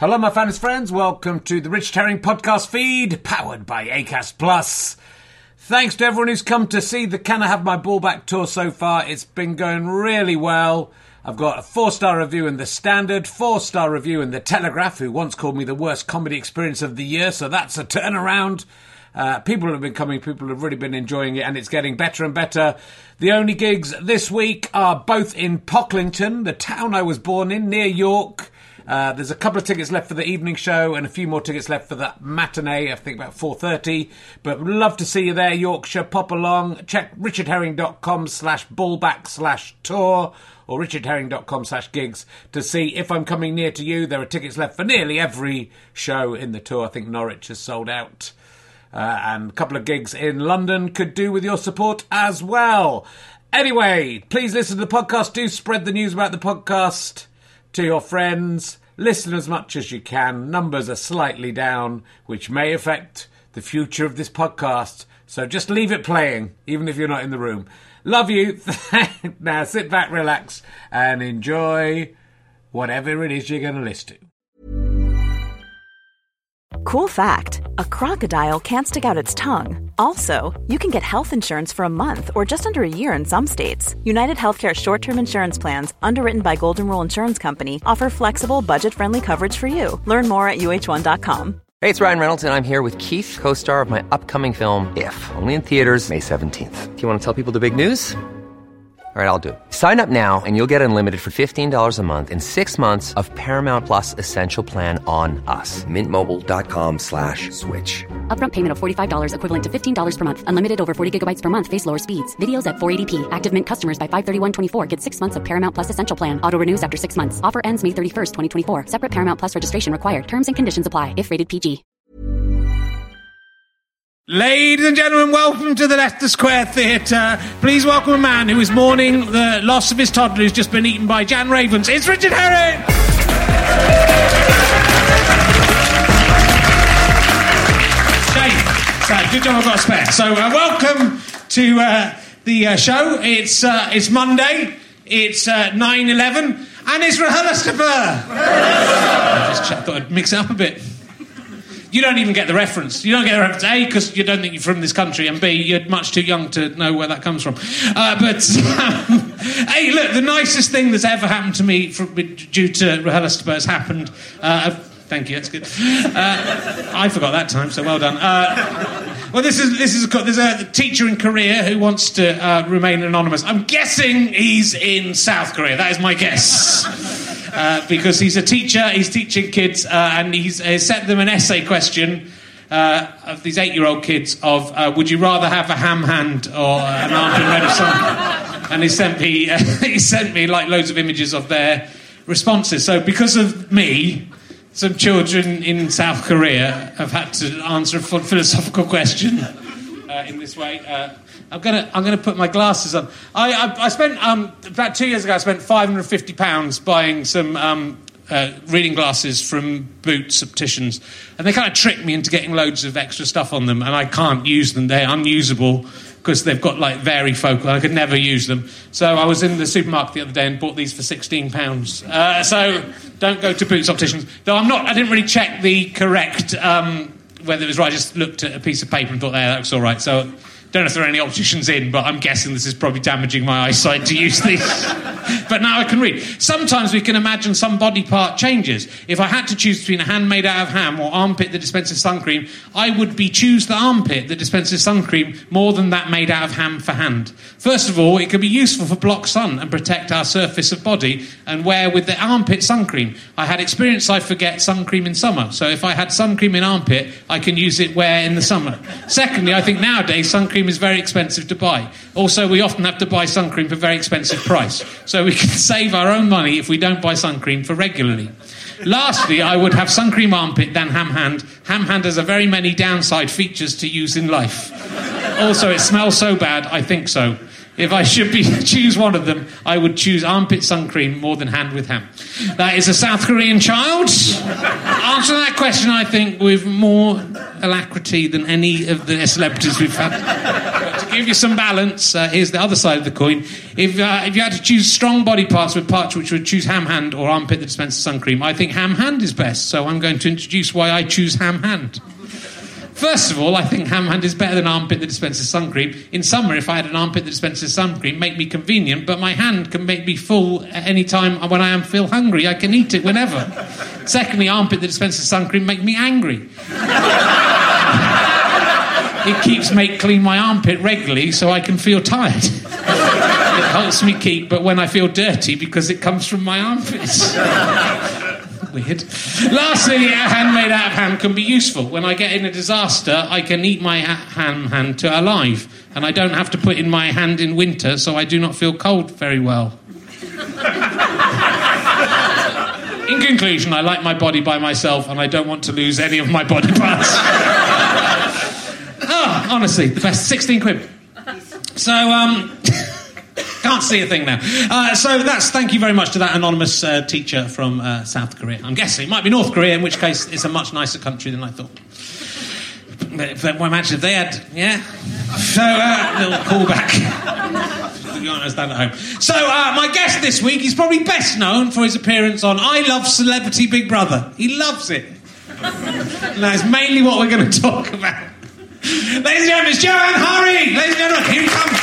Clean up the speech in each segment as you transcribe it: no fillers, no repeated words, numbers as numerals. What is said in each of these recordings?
Hello, my fans friends. Welcome to the Richard Herring podcast feed, powered by Acast Plus. Thanks to everyone who's come to see the Can I Have My Ball Back tour so far. It's been going really well. I've got a 4-star review in The Standard, 4-star review in The Telegraph, who once called me the worst comedy experience of the year, so that's a turnaround. People have been coming, people have really been enjoying it, and it's getting better and better. The only gigs this week are both in Pocklington, the town I was born in, near York. There's a couple of tickets left for the evening show and a few more tickets left for the matinee, I think about 4:30. But would love to see you there, Yorkshire. Pop along. Check richardherring.com/ballback/tour or richardherring.com/gigs to see if I'm coming near to you. There are tickets left for nearly every show in the tour. I think Norwich has sold out. And a couple of gigs in London could do with your support as well. Anyway, please listen to the podcast. Do spread the news about the podcast to your friends. Listen as much as you can. Numbers are slightly down, which may affect the future of this podcast. So just leave it playing, even if you're not in the room. Love you. Now sit back, relax, and enjoy whatever it is you're going to listen to. Cool fact, a crocodile can't stick out its tongue. Also, you can get health insurance for a month or just under a year in some states. United Healthcare short-term insurance plans, underwritten by Golden Rule Insurance Company, offer flexible, budget-friendly coverage for you. Learn more at UH1.com. Hey, it's Ryan Reynolds, and I'm here with Keith, co-star of my upcoming film, If, only in theaters May 17th. Do you want to tell people the big news? All right, I'll do it. Sign up now and you'll get unlimited for $15 a month and 6 months of Paramount Plus Essential Plan on us. MintMobile.com/switch. Upfront payment of $45 equivalent to $15 per month. Unlimited over 40 gigabytes per month. Face lower speeds. Videos at 480p. Active Mint customers by 531.24 get 6 months of Paramount Plus Essential Plan. Auto renews after 6 months. Offer ends May 31st, 2024. Separate Paramount Plus registration required. Terms and conditions apply if rated PG. Ladies and gentlemen, welcome to the Leicester Square Theatre. Please welcome a man who is mourning the loss of his toddler who's just been eaten by Jan Ravens. It's Richard Herring! Shame. Good job I've got a spare. So welcome to the show. It's Monday. It's 9/11. And it's Rahul I thought I'd mix it up a bit. You don't even get the reference. You don't get the reference, A, because you don't think you're from this country, and B, you're much too young to know where that comes from. Hey, look, the nicest thing that's ever happened to me due to Rahul has happened. Thank you, that's good. I forgot that time, so well done. Well, there's a teacher in Korea who wants to remain anonymous. I'm guessing he's in South Korea. That is my guess. Because he's a teacher, he's teaching kids, and he's set them an essay question of these 8-year-old kids of would you rather have a ham hand or an armpit made of something? And he sent me like loads of images of their responses. So because of me, some children in South Korea have had to answer a philosophical question in this way. I'm gonna put my glasses on. I spent about 2 years ago. I spent £550 buying some reading glasses from Boots opticians, and they kind of tricked me into getting loads of extra stuff on them, and I can't use them. They're unusable because they've got like varifocal. I could never use them. So I was in the supermarket the other day and bought these for £16. So don't go to Boots opticians. Though I didn't really check the correct whether it was right. I just looked at a piece of paper and thought, that looks all right. So don't know if there are any opticians in, but I'm guessing this is probably damaging my eyesight to use these. But now I can read. Sometimes we can imagine some body part changes. If I had to choose between a hand made out of ham or armpit that dispenses sun cream, I would choose the armpit that dispenses sun cream more than that made out of ham for hand. First of all, it can be useful for block sun and protect our surface of body and wear with the armpit sun cream. I had experience I forget sun cream in summer, so if I had sun cream in armpit, I can use it wear in the summer. Secondly, I think nowadays sun cream is very expensive to buy. Also, we often have to buy sun cream for a very expensive price. So we can save our own money if we don't buy sun cream for regularly. Lastly, I would have sun cream armpit than ham hand. Ham hand has a very many downside features to use in life. Also, it smells so bad, I think so. If I should choose one of them, I would choose armpit sun cream more than hand with ham. That is a South Korean child. Answer that question, I think, with more alacrity than any of the celebrities we've had. give you some balance, here's the other side of the coin. If you had to choose strong body parts with parts which would choose ham hand or armpit that dispenses sun cream, I think ham hand is best, so I'm going to introduce why I choose ham hand. First of all, I think ham hand is better than armpit that dispenses sun cream. In summer, if I had an armpit that dispenses sun cream, make me convenient, but my hand can make me full at any time when I feel hungry. I can eat it whenever. Secondly, armpit that dispenses sun cream make me angry. It keeps me clean my armpit regularly so I can feel tired. It helps me keep, but when I feel dirty because it comes from my armpits. Weird. Lastly, a hand made out of ham can be useful. When I get in a disaster, I can eat my ham hand to alive, and I don't have to put in my hand in winter, so I do not feel cold very well. In conclusion, I like my body by myself, and I don't want to lose any of my body parts. Honestly, the best. 16 quid. So, can't see a thing now. Thank you very much to that anonymous teacher from South Korea. I'm guessing it might be North Korea, in which case it's a much nicer country than I thought. But imagine if they had, yeah. So, little callback. You understand at home. So, my guest this week is probably best known for his appearance on I Love Celebrity Big Brother. He loves it. And that's mainly what we're going to talk about. Ladies and gentlemen, it's Joanne Hari. Ladies and gentlemen, here he comes.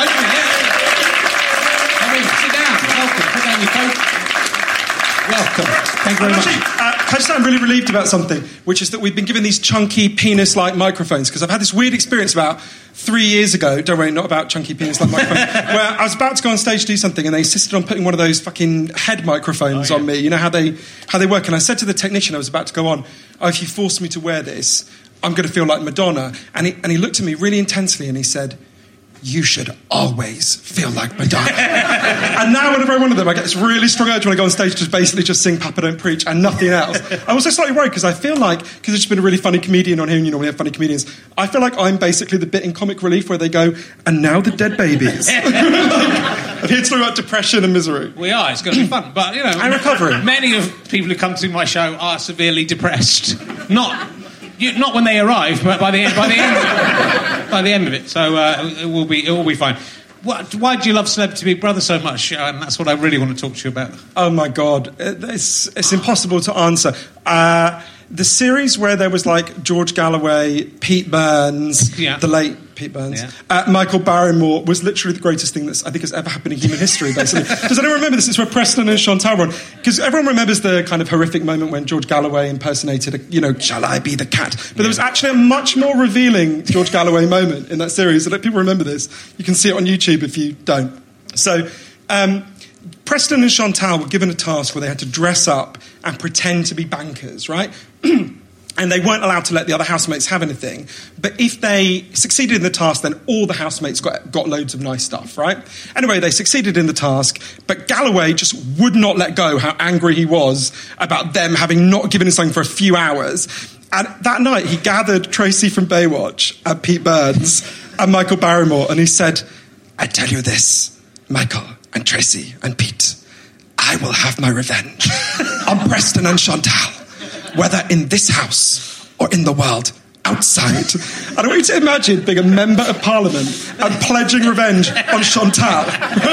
Sit down. Welcome. Put down your coat. Welcome. Thank you very much. Can I just say I'm really relieved about something, which is that we've been given these chunky penis-like microphones, because I've had this weird experience about 3 years ago, don't worry, not about chunky penis-like microphones, where I was about to go on stage to do something and they insisted on putting one of those fucking head microphones on me. You know how they work? And I said to the technician I was about to go on, if you force me to wear this, I'm going to feel like Madonna. And he looked at me really intensely and he said, you should always feel like Madonna. And now whenever I one of them, I get this really strong urge when I go on stage to basically just sing Papa Don't Preach and nothing else. I'm also slightly worried because I feel like, because there's just been a really funny comedian on here, and you know we have funny comedians, I feel like I'm basically the bit in Comic Relief where they go, and now the dead babies. I'm here to talk about depression and misery. We are, it's going to be fun. But, you know, I'm recovering. Many of the people who come to my show are severely depressed. Not when they arrive, but by the end of it. So it will be fine. Why do you love Celebrity Big Brother so much? And that's what I really want to talk to you about. Oh my God, it's impossible to answer. The series where there was like George Galloway, Pete Burns, the late Pete Burns, Michael Barrymore was literally the greatest thing that I think has ever happened in human history, basically. Does anyone remember this? It's where Preston and Chantal were on. Because everyone remembers the kind of horrific moment when George Galloway impersonated, shall I be the cat? But there was actually a much more revealing George Galloway moment in that series. So people remember this. You can see it on YouTube if you don't. So, Preston and Chantal were given a task where they had to dress up and pretend to be bankers, right? And they weren't allowed to let the other housemates have anything. But if they succeeded in the task, then all the housemates got loads of nice stuff, right? Anyway, they succeeded in the task, but Galloway just would not let go how angry he was about them having not given him something for a few hours. And that night, he gathered Tracy from Baywatch and Pete Burns and Michael Barrymore, and he said, I tell you this, Michael and Tracy and Pete, I will have my revenge on Preston and Chantal, whether in this house or in the world outside. I don't want you to imagine being a member of Parliament and pledging revenge on Chantal.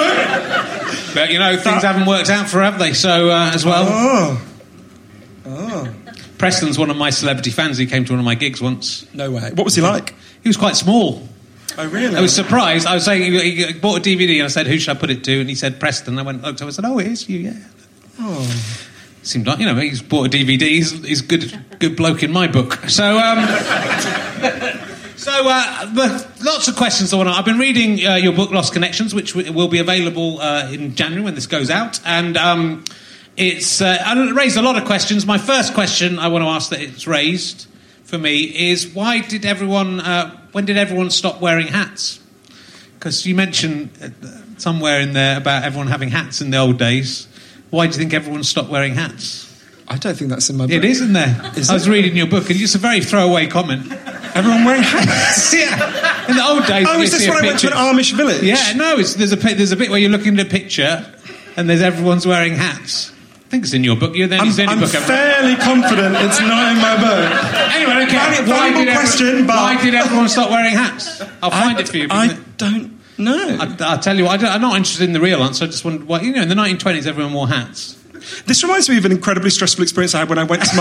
But, things haven't worked out for, have they? So, as well. Oh. Preston's one of my celebrity fans. He came to one of my gigs once. No way. What was he like? He was quite small. Oh, really? I was surprised. I was saying, he bought a DVD and I said, who should I put it to? And he said, Preston. I went, looked up and said, it is you, yeah. Oh. Seemed like, he's bought a DVD. He's good bloke in my book. So, lots of questions. I've been reading your book, Lost Connections, which will be available in January when this goes out. And it's raised a lot of questions. My first question I want to ask that it's raised for me is, when did everyone stop wearing hats? Because you mentioned somewhere in there about everyone having hats in the old days. Why do you think everyone stopped wearing hats? I don't think that's in my book. It is in there. I was reading your book, and it's a very throwaway comment. Everyone wearing hats? Yeah. In the old days... Oh, is this when I went to an Amish village? Yeah, no, there's a bit where you're looking at a picture, and everyone's wearing hats. I think it's in your book. I'm fairly confident it's not in my book. Anyway, okay. Why did everyone stop wearing hats? I'll find it for you. I don't know. I'll tell you what, I'm not interested in the real answer. I just wondered why. In the 1920s, everyone wore hats. This reminds me of an incredibly stressful experience I had when I went to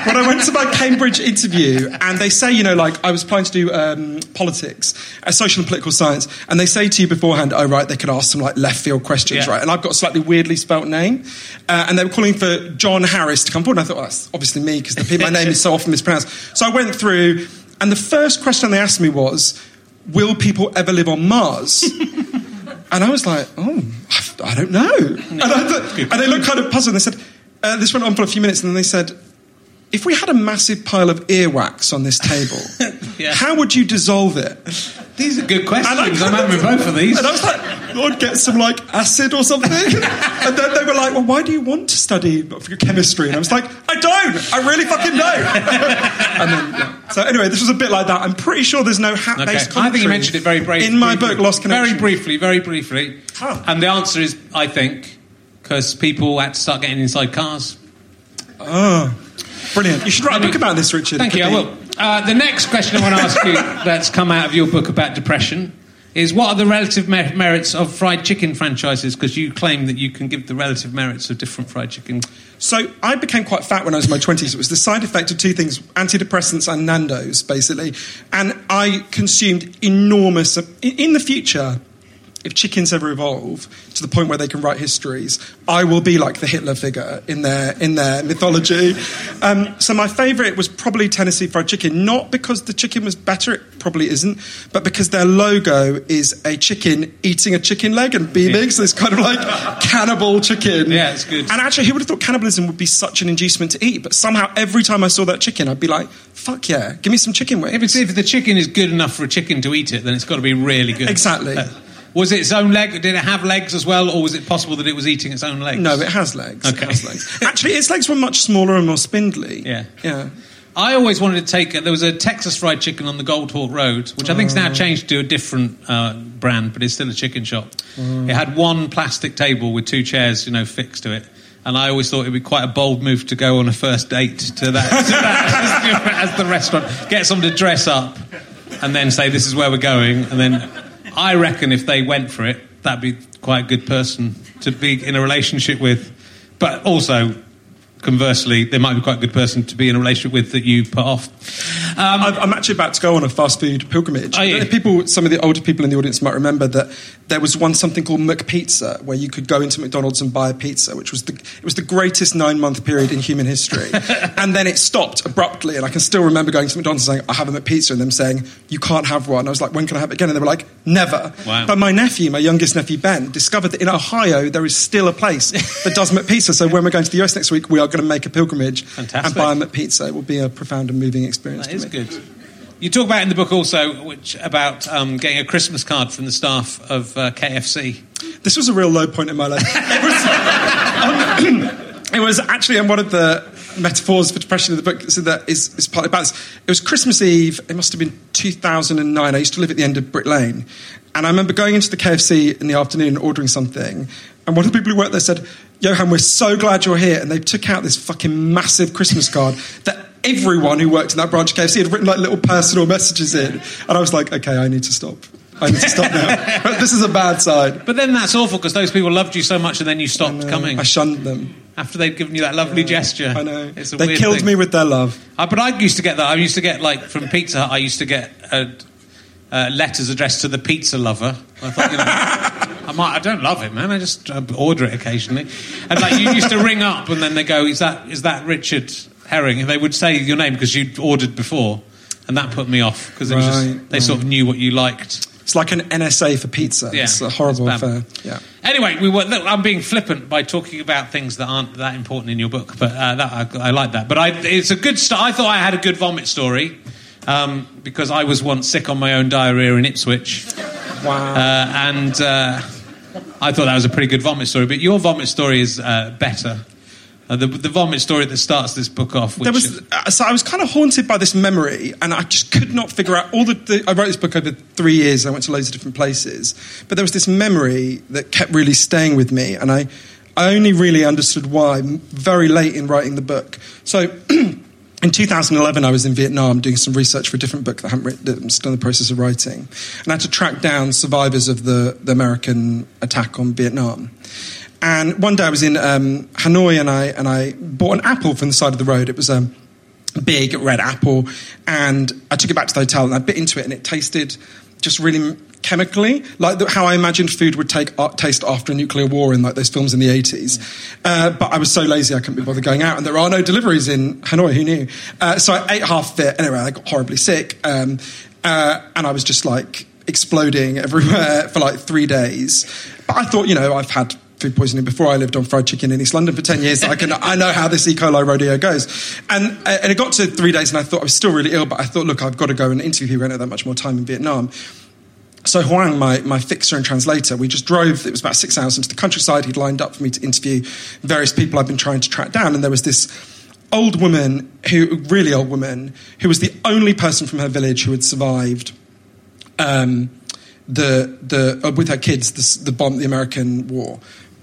my Cambridge interview, and they say, I was applying to do politics, social and political science, and they say to you beforehand, oh right, they could ask some left field questions, right? And I've got a slightly weirdly spelt name, and they were calling for John Harris to come forward, and I thought, well, that's obviously me because my name is so often mispronounced. So I went through, and the first question they asked me was, will people ever live on Mars? And I was like, I don't know. And they looked kind of puzzled. And they said, this went on for a few minutes, and then they said, if we had a massive pile of earwax on this table, how would you dissolve it? These are good questions. I'm having both of these. And I was like, I'd get some acid or something. And then they were like, well, why do you want to study chemistry? And I was like, I don't. I really fucking don't. And then, So anyway, this was a bit like that. I'm pretty sure there's no hat-based commentary. I think you mentioned it very briefly. In my book, Lost Connection. Very briefly. Oh. And the answer is, I think, because people had to start getting inside cars. Oh. Brilliant. You should write a book about this, Richard. Thank you, I will. The next question I want to ask you that's come out of your book about depression is, what are the relative merits of fried chicken franchises? Because you claim that you can give the relative merits of different fried chicken. So I became quite fat when I was in my 20s. It was the side effect of two things, antidepressants and Nando's, basically. And I consumed enormous... In the future, if chickens ever evolve to the point where they can write histories, I will be like the Hitler figure in their mythology. So my favourite was probably Tennessee Fried Chicken, not because the chicken was better, it probably isn't, but because their logo is a chicken eating a chicken leg and beaming, so it's kind of cannibal chicken. Yeah, it's good. And actually, who would have thought cannibalism would be such an inducement to eat? But somehow, every time I saw that chicken, I'd be like, fuck yeah, give me some chicken wings. If the chicken is good enough for a chicken to eat it, then it's got to be really good. Exactly. Was it its own leg? Did it have legs as well, or was it possible that it was eating its own legs? No, it has legs. Okay. It has legs. Actually, its legs were much smaller and more spindly. Yeah. I always wanted to take... There was a Texas Fried Chicken on the Gold Hawk Road, which I think's now changed to a different brand, but it's still a chicken shop. It had one plastic table with two chairs, fixed to it. And I always thought it would be quite a bold move to go on a first date to that as the restaurant. Get someone to dress up and then say, this is where we're going, and then... I reckon if they went for it, that'd be quite a good person to be in a relationship with. But also, conversely, they might be quite a good person to be in a relationship with that you put off. I'm actually about to go on a fast food pilgrimage. Some of the older people in the audience might remember that there was something called McPizza, where you could go into McDonald's and buy a pizza, which was the greatest 9-month period in human history. And then it stopped abruptly, and I can still remember going to McDonald's and saying, I have a McPizza, and them saying, you can't have one. I was like, when can I have it again? And they were like, never. Wow. But my youngest nephew Ben, discovered that in Ohio there is still a place that does McPizza. So when we're going to the US next week, we are going to make a pilgrimage and buy a McPizza. It will be a profound and moving experience. That is good. You talk about in the book also about getting a Christmas card from the staff of KFC. This was a real low point in my life. It was actually one of the metaphors for depression in the book. So that is partly about this. It was Christmas Eve. It must have been 2009. I used to live at the end of Brick Lane, and I remember going into the KFC in the afternoon and ordering something. And one of the people who worked there said, Johan, we're so glad you're here. And they took out this fucking massive Christmas card that everyone who worked in that branch of KFC had written little personal messages in. And I was like, okay, I need to stop. I need to stop now. This is a bad side. But then that's awful, because those people loved you so much and then you stopped coming. I shunned them. After they'd given you that lovely gesture. I know. It's a they weird killed thing. me with their love. But I used to get that. I used to get, from Pizza Hut, I used to get letters addressed to the pizza lover. I thought, I don't love it, man. I just order it occasionally. And you used to ring up and then they go, is that Richard Herring? And they would say your name because you'd ordered before. And that put me off, because it was they sort of knew what you liked. It's like an NSA for pizza. Yeah, it's a horrible affair. Yeah. Anyway, I'm being flippant by talking about things that aren't that important in your book, but I like that. But it's a good start. I thought I had a good vomit story, because I was once sick on my own diarrhoea in Ipswich. Wow. And I thought that was a pretty good vomit story, but your vomit story is better. The vomit story that starts this book off. So I was kind of haunted by this memory, and I just could not figure out I wrote this book over 3 years. I went to loads of different places, but there was this memory that kept really staying with me, and I only really understood why very late in writing the book. So in 2011, I was in Vietnam doing some research for a different book that I'm still in the process of writing. And I had to track down survivors of the American attack on Vietnam. And one day I was in Hanoi and I bought an apple from the side of the road. It was a big red apple. And I took it back to the hotel and I bit into it and it tasted just really chemically, like how I imagined food would taste after a nuclear war in like those films in the 80s. But I was so lazy I couldn't be bothered going out, and there are no deliveries in Hanoi, who knew? So I ate half of it. Anyway, I got horribly sick, and I was just like exploding everywhere for like 3 days. But I thought, I've had food poisoning before. I lived on fried chicken in East London for 10 years. I know how this E. coli rodeo goes. And it got to 3 days and I thought I was still really ill, but I thought, look, I've got to go and interview people. I don't have that much more time in Vietnam. So Hoang, my fixer and translator, we just drove, it was about 6 hours into the countryside. He'd lined up for me to interview various people I'd been trying to track down. And there was this really old woman, who was the only person from her village who had survived with her kids, the American war.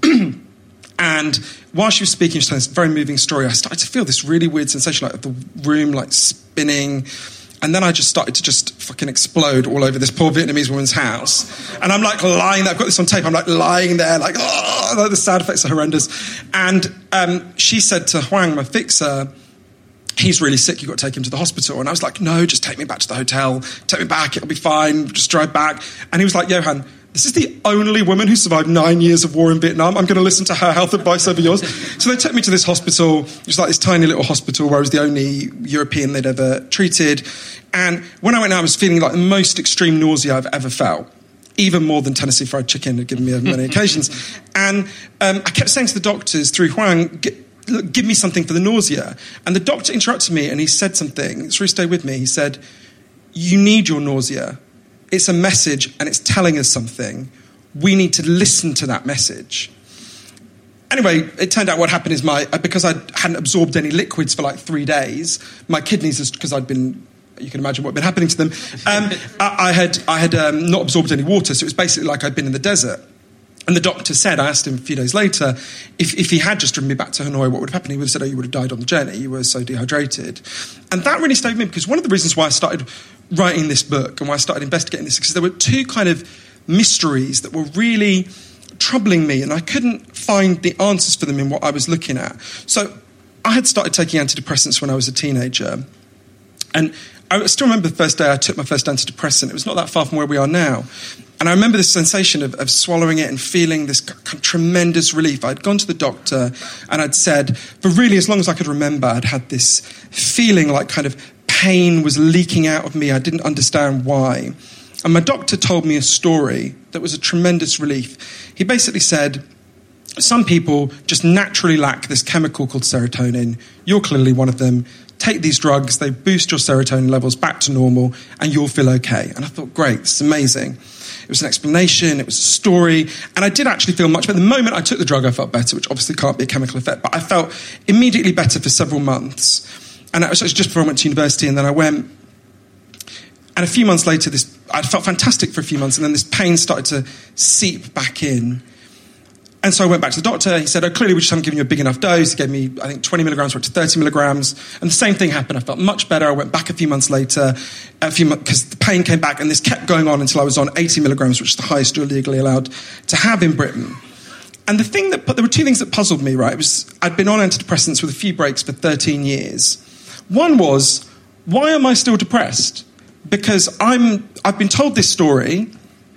And while she was speaking, she told this very moving story. I started to feel this really weird sensation, like the room like spinning. And then I just started to fucking explode all over this poor Vietnamese woman's house. And I'm like lying there, I've got this on tape, I'm like lying there, like, oh, the sound effects are horrendous. And she said to Hoang, my fixer, he's really sick, you've got to take him to the hospital. And I was like, no, just take me back to the hotel, take me back, it'll be fine, just drive back. And he was like, Johan, this is the only woman who survived 9 years of war in Vietnam. I'm going to listen to her health advice over yours. So they took me to this hospital. It was like this tiny little hospital where I was the only European they'd ever treated. And when I went out, I was feeling like the most extreme nausea I've ever felt. Even more than Tennessee Fried Chicken had given me on many occasions. And I kept saying to the doctors through Hoang, give me something for the nausea. And the doctor interrupted me and he said something. It's really stayed with me. He said, you need your nausea. It's a message and it's telling us something. We need to listen to that message. Anyway, it turned out what happened is because I hadn't absorbed any liquids for like 3 days, my kidneys, because you can imagine what had been happening to them, I had not absorbed any water, so it was basically like I'd been in the desert. And the doctor said, I asked him a few days later, if he had just driven me back to Hanoi, what would have happened? He would have said, you would have died on the journey. You were so dehydrated. And that really stayed with me, because one of the reasons why I started writing this book and why I started investigating this, because there were two kind of mysteries that were really troubling me, and I couldn't find the answers for them in what I was looking at. So I had started taking antidepressants when I was a teenager, and I still remember the first day I took my first antidepressant. It was not that far from where we are now. And I remember this sensation of swallowing it and feeling this tremendous relief. I'd gone to the doctor and I'd said, for really as long as I could remember, I'd had this feeling like kind of pain was leaking out of me. I didn't understand why. And my doctor told me a story that was a tremendous relief. He basically said, some people just naturally lack this chemical called serotonin. You're clearly one of them. Take these drugs, they boost your serotonin levels back to normal, and you'll feel okay. And I thought, great, this is amazing. It was an explanation, it was a story, and I did actually feel much better. The moment I took the drug, I felt better, which obviously can't be a chemical effect, but I felt immediately better for several months. And it was just before I went to university, and then I went. And a few months later, I felt fantastic for a few months, and then this pain started to seep back in. And so I went back to the doctor. He said, clearly we just haven't given you a big enough dose. He gave me, I think, 20 milligrams, went to 30 milligrams. And the same thing happened. I felt much better. I went back a few months later, because the pain came back, and this kept going on until I was on 80 milligrams, which is the highest you're legally allowed to have in Britain. And there were two things that puzzled me, right? I'd been on antidepressants with a few breaks for 13 years. One was, why am I still depressed? Because I've been told this story,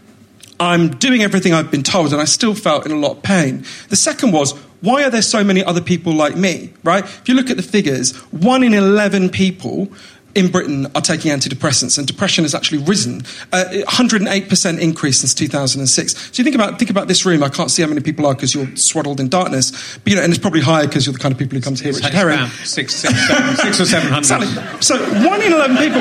I'm doing everything I've been told, and I still felt in a lot of pain. The second was, why are there so many other people like me, right? If you look at the figures, 1 in 11 people in Britain are taking antidepressants, and depression has actually risen. 108% increase since 2006. So you think about this room. I can't see how many people are because you're swaddled in darkness, but and it's probably higher because you're the kind of people who come to hear Richard Herring. 600 or 700. So 1 in 11 people.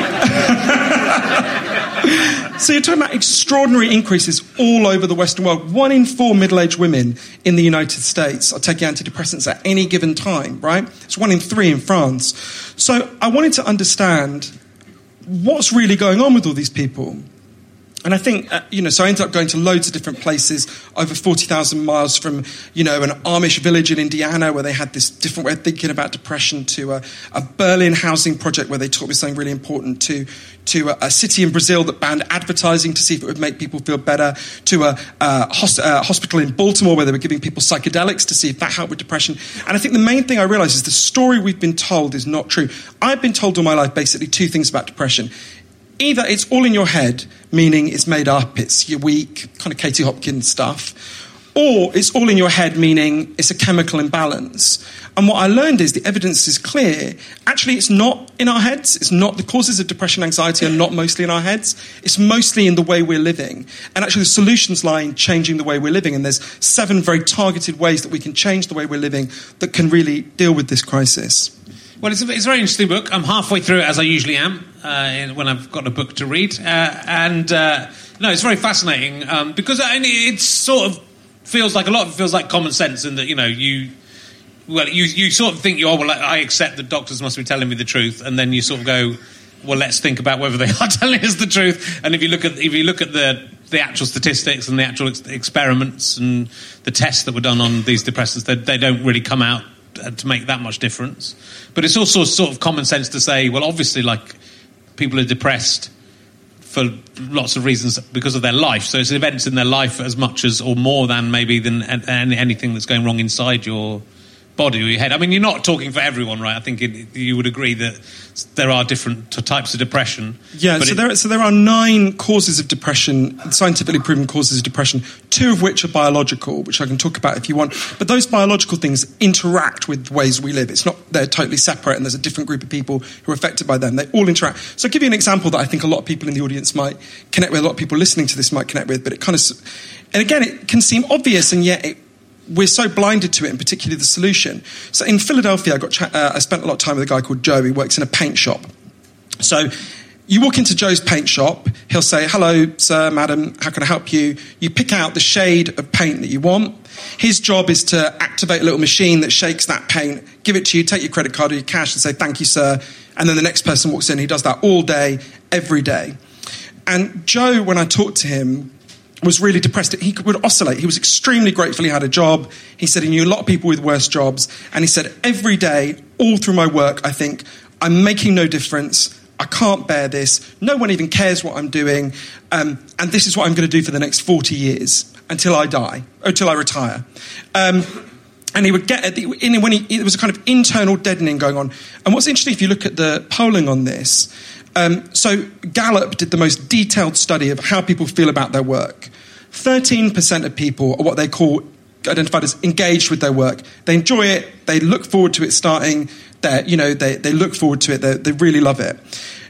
So you're talking about extraordinary increases all over the Western world. 1 in 4 middle-aged women in the United States are taking antidepressants at any given time, right? It's 1 in 3 in France. So I wanted to understand what's really going on with all these people. And I think, so I ended up going to loads of different places, over 40,000 miles from, an Amish village in Indiana where they had this different way of thinking about depression, to a Berlin housing project where they taught me something really important, to a city in Brazil that banned advertising to see if it would make people feel better, to a hospital in Baltimore where they were giving people psychedelics to see if that helped with depression. And I think the main thing I realised is the story we've been told is not true. I've been told all my life basically two things about depression. Either it's all in your head, meaning it's made up, it's you're weak, kind of Katie Hopkins stuff, or it's all in your head, meaning it's a chemical imbalance. And what I learned is the evidence is clear. Actually, it's not in our heads. It's not, the causes of depression and anxiety are not mostly in our heads. It's mostly in the way we're living. And actually, the solutions lie in changing the way we're living. And there's 7 very targeted ways that we can change the way we're living that can really deal with this crisis. Well, it's a very interesting book. I'm halfway through it, as I usually am, when I've got a book to read. No, it's very fascinating because it sort of feels like, a lot of it feels like common sense in that, you sort of think, I accept that doctors must be telling me the truth, and then you sort of go, well, let's think about whether they are telling us the truth. And if you look at the actual statistics and the actual experiments and the tests that were done on these depressants, they don't really come out to make that much difference. But it's also sort of common sense to say, well, obviously, people are depressed for lots of reasons because of their life. So it's events in their life as much as, or more than maybe, than anything that's going wrong inside your body or your head. I mean, you're not talking for everyone, right? I think you would agree that there are different types of depression. Yeah, so there are 9 causes of depression, scientifically proven causes of depression, 2 of which are biological, which I can talk about if you want. But those biological things interact with the ways we live. It's not they're totally separate and there's a different group of people who are affected by them. They all interact. So I'll give you an example that I think a lot of people in the audience might connect with, a lot of people listening to this might connect with, but it kind of... And again, it can seem obvious, and yet we're so blinded to it, and particularly the solution. So in Philadelphia, I spent a lot of time with a guy called Joe. He works in a paint shop. So you walk into Joe's paint shop, he'll say, hello, sir, madam, how can I help you? You pick out the shade of paint that you want. His job is to activate a little machine that shakes that paint, give it to you, take your credit card or your cash and say, thank you, sir. And then the next person walks in, he does that all day, every day. And Joe, when I talked to him, was really depressed. He would oscillate. He was extremely grateful he had a job. He said he knew a lot of people with worse jobs. And he said, every day, all through my work, I think, I'm making no difference. I can't bear this. No one even cares what I'm doing. And this is what I'm going to do for the next 40 years until I die, or until I retire. And he would get, there was a kind of internal deadening going on. And what's interesting, if you look at the polling on this, so Gallup did the most detailed study of how people feel about their work. 13% of people are what they call identified as engaged with their work. They enjoy it. They look forward to it starting. They look forward to it. They really love it.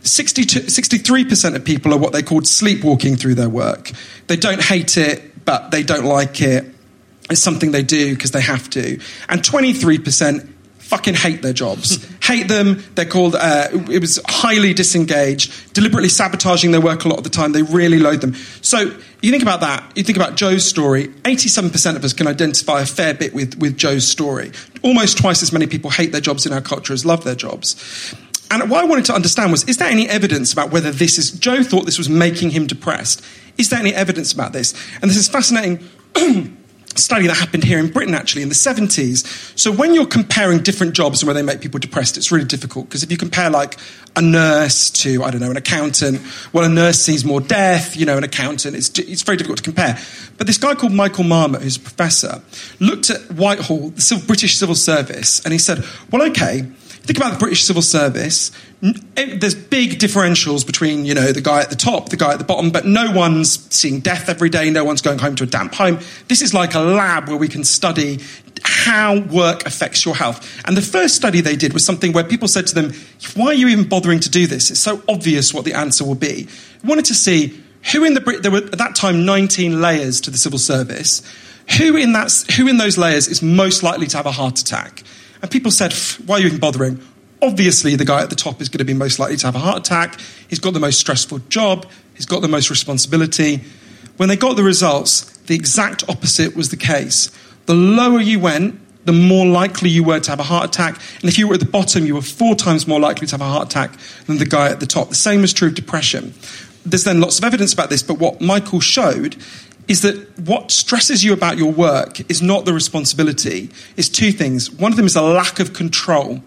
63% of people are what they called sleepwalking through their work. They don't hate it, but they don't like it. It's something they do because they have to. And 23% fucking hate their jobs. Hate them. They're called, it was highly disengaged, deliberately sabotaging their work a lot of the time. They really loathe them. So you think about that. You think about Joe's story. 87% of us can identify a fair bit with Joe's story. Almost twice as many people hate their jobs in our culture as love their jobs. And what I wanted to understand was, is there any evidence about whether this is... Joe thought this was making him depressed. Is there any evidence about this? And this is fascinating... study that happened here in Britain, actually, in the 70s. So when you're comparing different jobs and where they make people depressed, it's really difficult. Because if you compare, like, a nurse to, I don't know, an accountant, well, a nurse sees more death, an accountant, it's very difficult to compare. But this guy called Michael Marmot, who's a professor, looked at Whitehall, the British Civil Service, and he said, well, OK, think about the British Civil Service. There's big differentials between, the guy at the top, the guy at the bottom, but no one's seeing death every day. No one's going home to a damp home. This is like a lab where we can study how work affects your health. And the first study they did was something where people said to them, why are you even bothering to do this? It's so obvious what the answer will be. We wanted to see there were at that time 19 layers to the civil service. Who in those layers is most likely to have a heart attack? And people said, why are you even bothering? Obviously, the guy at the top is going to be most likely to have a heart attack. He's got the most stressful job. He's got the most responsibility. When they got the results, the exact opposite was the case. The lower you went, the more likely you were to have a heart attack. And if you were at the bottom, you were 4 times more likely to have a heart attack than the guy at the top. The same is true of depression. there's then lots of evidence about this, but what Michael showed is that what stresses you about your work is not the responsibility. It's two things. One of them is a lack of control.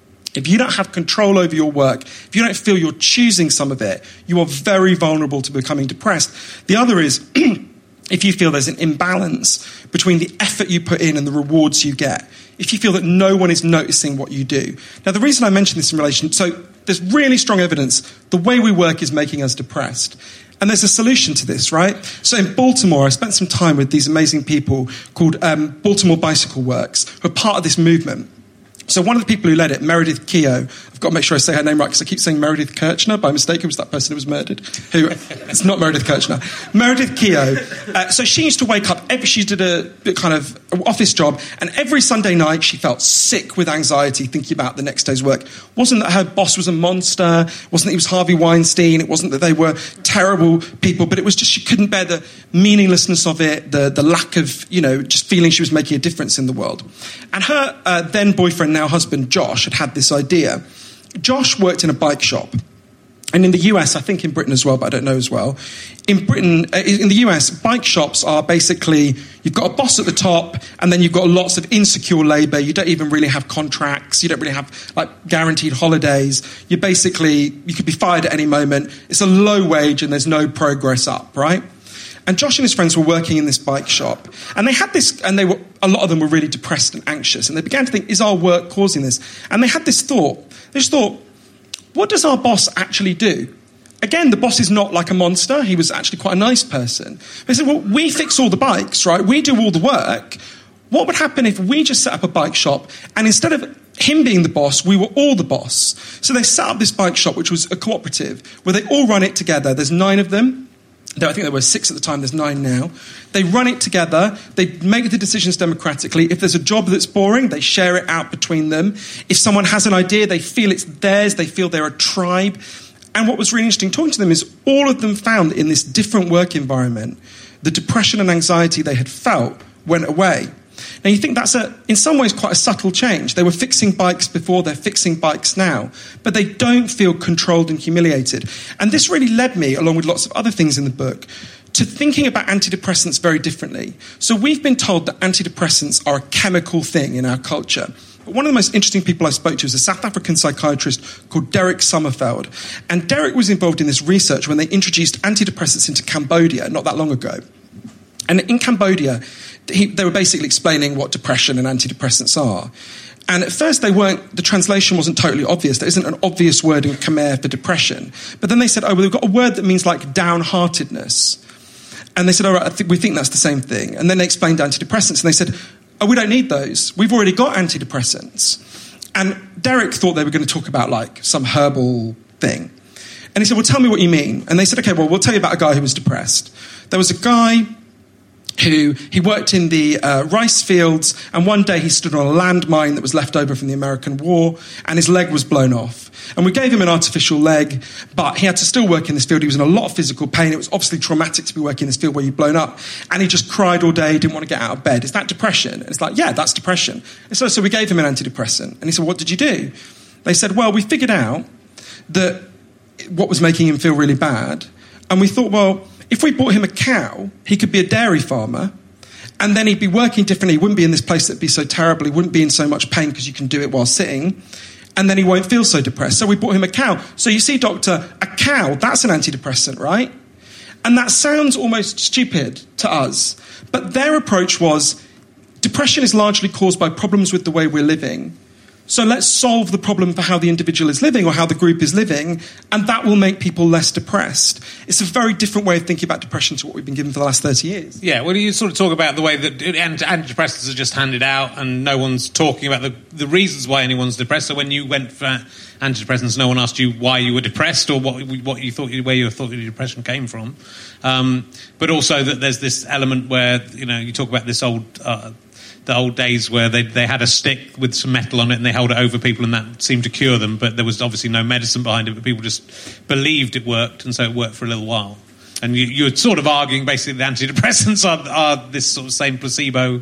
If you don't have control over your work, if you don't feel you're choosing some of it, you are very vulnerable to becoming depressed. The other is if you feel there's an imbalance between the effort you put in and the rewards you get. If you feel that no one is noticing what you do. Now, the reason I mention this in relation... So there's really strong evidence the way we work is making us depressed. And there's a solution to this, right? So in Baltimore, I spent some time with these amazing people called Baltimore Bicycle Works, who are part of this movement. So one of the people who led it, Meredith Keogh, I've got to make sure I say her name right because I keep saying Meredith Kirchner by mistake. Who was that person who was murdered? It's not Meredith Kirchner. Meredith Keogh. So she used to wake up, she did a kind of office job, and every Sunday night she felt sick with anxiety thinking about the next day's work. It wasn't that her boss was a monster, it wasn't that he was Harvey Weinstein, it wasn't that they were terrible people, but it was just she couldn't bear the meaninglessness of it, the lack of, just feeling she was making a difference in the world. And her then boyfriend, now husband, Josh, had this idea. Josh worked in a bike shop. And in the US, I think in Britain as well, but I don't know as well. In Britain, in the US, bike shops are basically, you've got a boss at the top, and then you've got lots of insecure labour. You don't even really have contracts. You don't really have, guaranteed holidays. You could be fired at any moment. It's a low wage, and there's no progress up, right? And Josh and his friends were working in this bike shop. And they had this, and a lot of them were really depressed and anxious. And they began to think, is our work causing this? And they had this thought. They just thought, what does our boss actually do? Again, the boss is not like a monster. He was actually quite a nice person. They said, well, we fix all the bikes, right? We do all the work. What would happen if we just set up a bike shop and instead of him being the boss, we were all the boss? So they set up this bike shop, which was a cooperative, where they all run it together. There's 9 of them. I think there were 6 at the time, there's 9 now. They run it together, they make the decisions democratically. If there's a job that's boring, they share it out between them. If someone has an idea, they feel it's theirs, they feel they're a tribe. And what was really interesting talking to them is all of them found in this different work environment, the depression and anxiety they had felt went away. Now, you think that's in some ways quite a subtle change. They were fixing bikes before, they're fixing bikes now, but they don't feel controlled and humiliated. And this really led me, along with lots of other things in the book, to thinking about antidepressants very differently. So we've been told that antidepressants are a chemical thing in our culture. But one of the most interesting people I spoke to is a South African psychiatrist called Derek Sommerfeld. And Derek was involved in this research when they introduced antidepressants into Cambodia not that long ago. And in Cambodia, they were basically explaining what depression and antidepressants are. And at first the translation wasn't totally obvious. There isn't an obvious word in Khmer for depression. But then they said, we've got a word that means downheartedness. And they said, we think that's the same thing. And then they explained antidepressants, and they said, we don't need those. We've already got antidepressants. And Derek thought they were going to talk about some herbal thing. And he said, well, tell me what you mean. And they said, okay, well, we'll tell you about a guy who was depressed. There was a guy he worked in the rice fields, and one day he stood on a landmine that was left over from the American War, and his leg was blown off. And we gave him an artificial leg, but he had to still work in this field. He was in a lot of physical pain. It was obviously traumatic to be working in this field where you're blown up. And he just cried all day, didn't want to get out of bed. Is that depression? And it's yeah, that's depression. And so we gave him an antidepressant. And he said, what did you do? They said, well, we figured out that what was making him feel really bad. And we thought, well, if we bought him a cow, he could be a dairy farmer, and then he'd be working differently. He wouldn't be in this place that'd be so terrible. He wouldn't be in so much pain because you can do it while sitting, and then he won't feel so depressed. So we bought him a cow. So you see, doctor, a cow, that's an antidepressant, right? And that sounds almost stupid to us. But their approach was, depression is largely caused by problems with the way we're living. So let's solve the problem for how the individual is living or how the group is living, and that will make people less depressed. It's a very different way of thinking about depression to what we've been given for the last 30 years. Yeah, well, you sort of talk about the way that antidepressants are just handed out and no one's talking about the reasons why anyone's depressed. So when you went for antidepressants, no one asked you why you were depressed or where you thought your depression came from. But also that there's this element where, you talk about this the old days where they had a stick with some metal on it and they held it over people and that seemed to cure them, but there was obviously no medicine behind it, but people just believed it worked, and so it worked for a little while. And you're sort of arguing basically the antidepressants are this sort of same placebo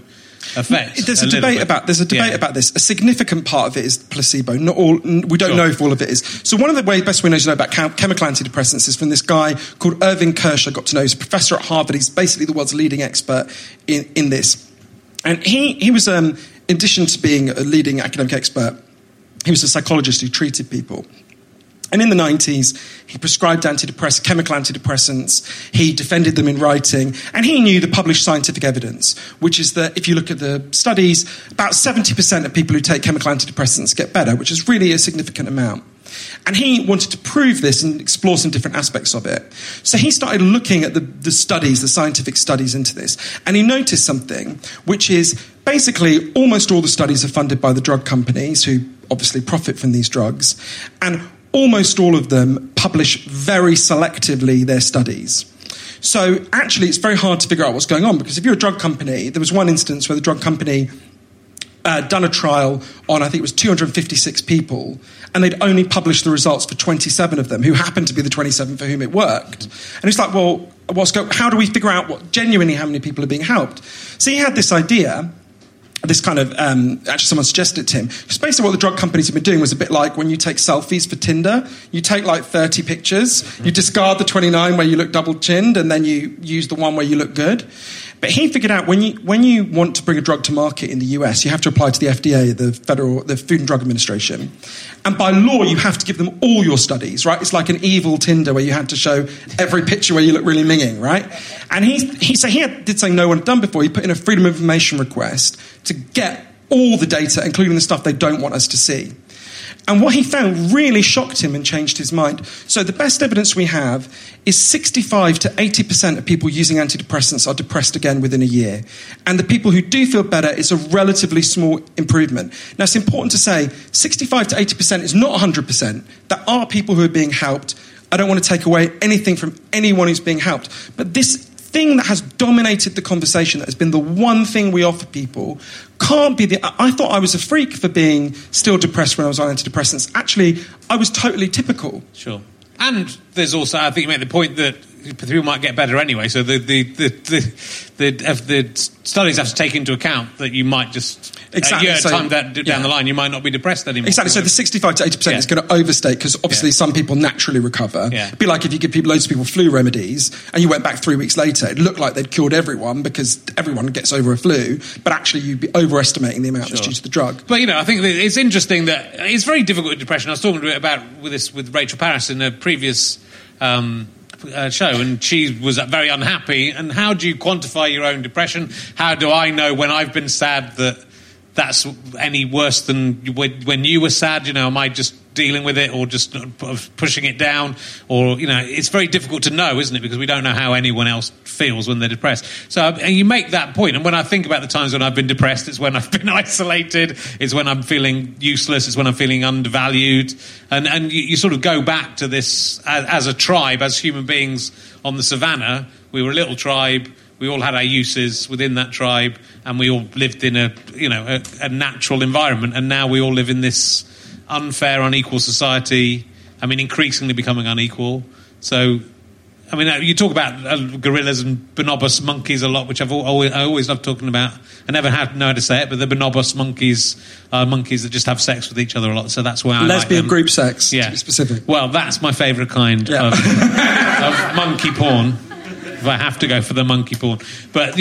effect. There's a debate about this. A significant part of it is placebo. Not all. We don't know if all of it is. So one of the best ways to know about chemical antidepressants is from this guy called Irving Kirsch. I got to know. He's a professor at Harvard. He's basically the world's leading expert in this. And he was, in addition to being a leading academic expert, he was a psychologist who treated people. And in the 90s, he prescribed chemical antidepressants, he defended them in writing, and he knew the published scientific evidence, which is that if you look at the studies, about 70% of people who take chemical antidepressants get better, which is really a significant amount. And he wanted to prove this and explore some different aspects of it. So he started looking at the studies, the scientific studies into this, and he noticed something, which is basically almost all the studies are funded by the drug companies, who obviously profit from these drugs, and almost all of them publish very selectively their studies. So actually it's very hard to figure out what's going on, because if you're a drug company, there was one instance where the drug company done a trial on, I think it was 256 people, and they'd only published the results for 27 of them, who happened to be the 27 for whom it worked. And it's like, well, how do we figure out how many people are being helped? So he had this idea. This kind of, actually someone suggested it to him. Because basically what the drug companies have been doing was a bit like when you take selfies for Tinder. You take like 30 pictures, you discard the 29 where you look double-chinned, and then you use the one where you look good. But he figured out when you want to bring a drug to market in the US, you have to apply to the FDA, the Food and Drug Administration. And by law, you have to give them all your studies, right? It's like an evil Tinder where you had to show every picture where you look really minging, right? And he did something no one had done before. He put in a Freedom of Information request to get all the data, including the stuff they don't want us to see. And what he found really shocked him and changed his mind. So the best evidence we have is 65 to 80% of people using antidepressants are depressed again within a year. And the people who do feel better, it's a relatively small improvement. Now, it's important to say 65 to 80% is not 100%. There are people who are being helped. I don't want to take away anything from anyone who's being helped. But this thing that has dominated the conversation, that has been the one thing we offer people, can't be I thought I was a freak for being still depressed when I was on antidepressants. Actually, I was totally typical. Sure. And there's also, I think you make the point that people might get better anyway, so the studies have to take into account that you might just exactly. A year time down the line you might not be depressed anymore. Exactly. So the 65 to 80% is going to overstate, because obviously some people naturally recover. It'd be like if you give loads of people flu remedies and you went back 3 weeks later, it looked like they'd cured everyone because everyone gets over a flu, but actually you'd be overestimating the amount that's due to the drug. But I think that it's interesting that it's very difficult with depression. I was talking about with Rachel Parris in a previous show, and she was very unhappy. And how do you quantify your own depression? How do I know when I've been sad that that's any worse than when you were sad? Am I just dealing with it or just pushing it down? Or, it's very difficult to know, isn't it? Because we don't know how anyone else feels when they're depressed. So and you make that point. And when I think about the times when I've been depressed, it's when I've been isolated, it's when I'm feeling useless, it's when I'm feeling undervalued. And you sort of go back to this as a tribe, as human beings on the savannah. We were a little tribe. We all had our uses within that tribe, and we all lived in a natural environment. And now we all live in this unfair, unequal society. Increasingly becoming unequal. So, you talk about gorillas and bonobos monkeys a lot, which I always love talking about. I never know how to say it, but the bonobos monkeys are monkeys that just have sex with each other a lot. So that's why I lesbian like them. Group sex, to be specific. Well, that's my favourite kind of monkey porn. If I have to go for the monkey porn. But,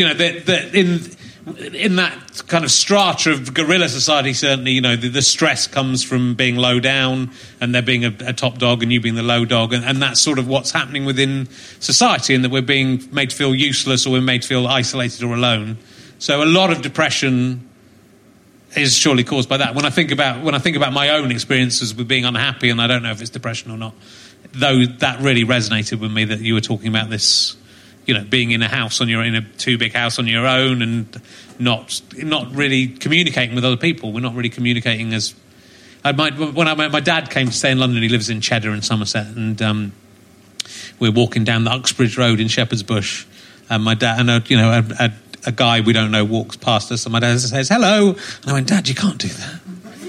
in that kind of strata of gorilla society, certainly, the stress comes from being low down and there being a top dog and you being the low dog. And that's sort of what's happening within society, and that we're being made to feel useless or we're made to feel isolated or alone. So a lot of depression is surely caused by that. When I think about my own experiences with being unhappy, and I don't know if it's depression or not, though that really resonated with me, that you were talking about this, being in a house in a too big house on your own and not really communicating with other people. We're not really communicating as. My dad came to stay in London. He lives in Cheddar in Somerset, and we're walking down the Uxbridge Road in Shepherd's Bush, and my dad and a guy we don't know walks past us, and my dad says hello, and I went, Dad, you can't do that.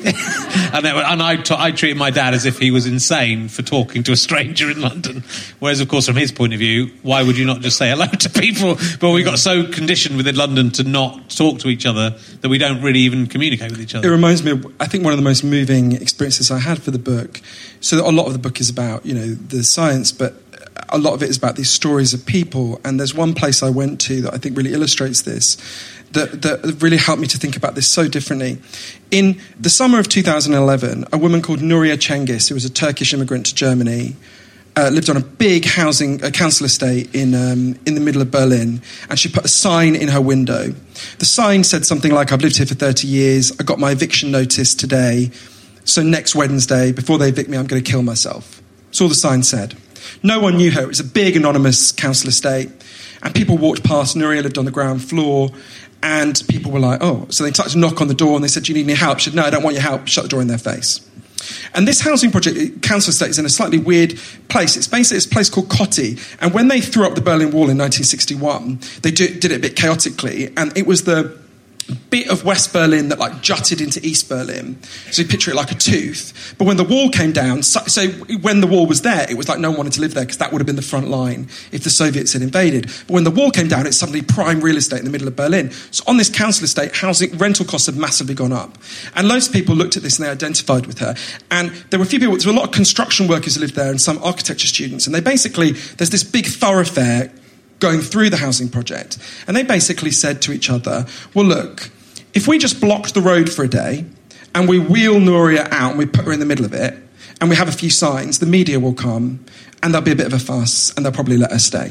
and I treated my dad as if he was insane for talking to a stranger in London. Whereas, of course, from his point of view, why would you not just say hello to people? But we got so conditioned within London to not talk to each other that we don't really even communicate with each other. It reminds me of, I think, one of the most moving experiences I had for the book. So a lot of the book is about, the science, but a lot of it is about these stories of people. And there's one place I went to that I think really illustrates this, that really helped me to think about this so differently. In the summer of 2011, a woman called Nuria Cengiz, who was a Turkish immigrant to Germany, lived on a big council estate in the middle of Berlin, and she put a sign in her window. The sign said something like, "I've lived here for 30 years, I got my eviction notice today, so next Wednesday, before they evict me, I'm going to kill myself." That's all the sign said. No one knew her. It was a big anonymous council estate, and people walked past. Nuria lived on the ground floor, and people were like, oh. So they started to knock on the door, and they said, "Do you need any help?" She said, "No, I don't want your help." Shut the door in their face. And this housing project, council estate, is in a slightly weird place. It's basically a place called Kotti. And when they threw up the Berlin Wall in 1961, they did it a bit chaotically. And it was the bit of West Berlin that jutted into East Berlin. So you picture it like a tooth. But when the wall came down, so when the wall was there, it was like no one wanted to live there because that would have been the front line if the Soviets had invaded. But when the wall came down, it's suddenly prime real estate in the middle of Berlin. So on this council estate, housing rental costs have massively gone up. And loads of people looked at this and they identified with her. And there were a few people, there were a lot of construction workers who lived there and some architecture students. And they basically, there's this big thoroughfare going through the housing project. And they basically said to each other, well, look, if we just blocked the road for a day and we wheel Nuria out and we put her in the middle of it and we have a few signs, the media will come and there'll be a bit of a fuss and they'll probably let her stay.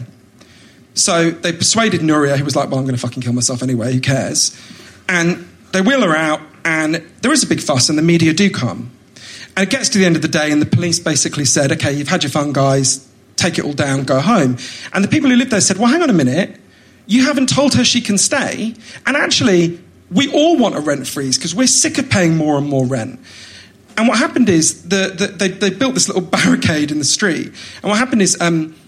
So they persuaded Nuria, who was like, well, I'm going to fucking kill myself anyway, who cares? And they wheel her out and there is a big fuss and the media do come. And it gets to the end of the day and the police basically said, okay, you've had your fun, guys, take it all down, go home. And the people who lived there said, well, hang on a minute, you haven't told her she can stay, and actually we all want a rent freeze because we're sick of paying more and more rent. And what happened is they built this little barricade in the street, and what happened is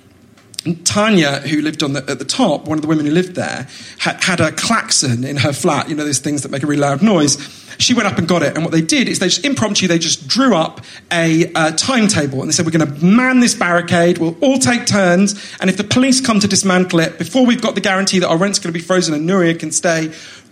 Tanya, who lived at the top, one of the women who lived there, had a klaxon in her flat, those things that make a really loud noise. She went up and got it, and what they did is they just drew up a timetable, and they said, we're going to man this barricade, we'll all take turns, and if the police come to dismantle it, before we've got the guarantee that our rent's going to be frozen and Nuria can stay,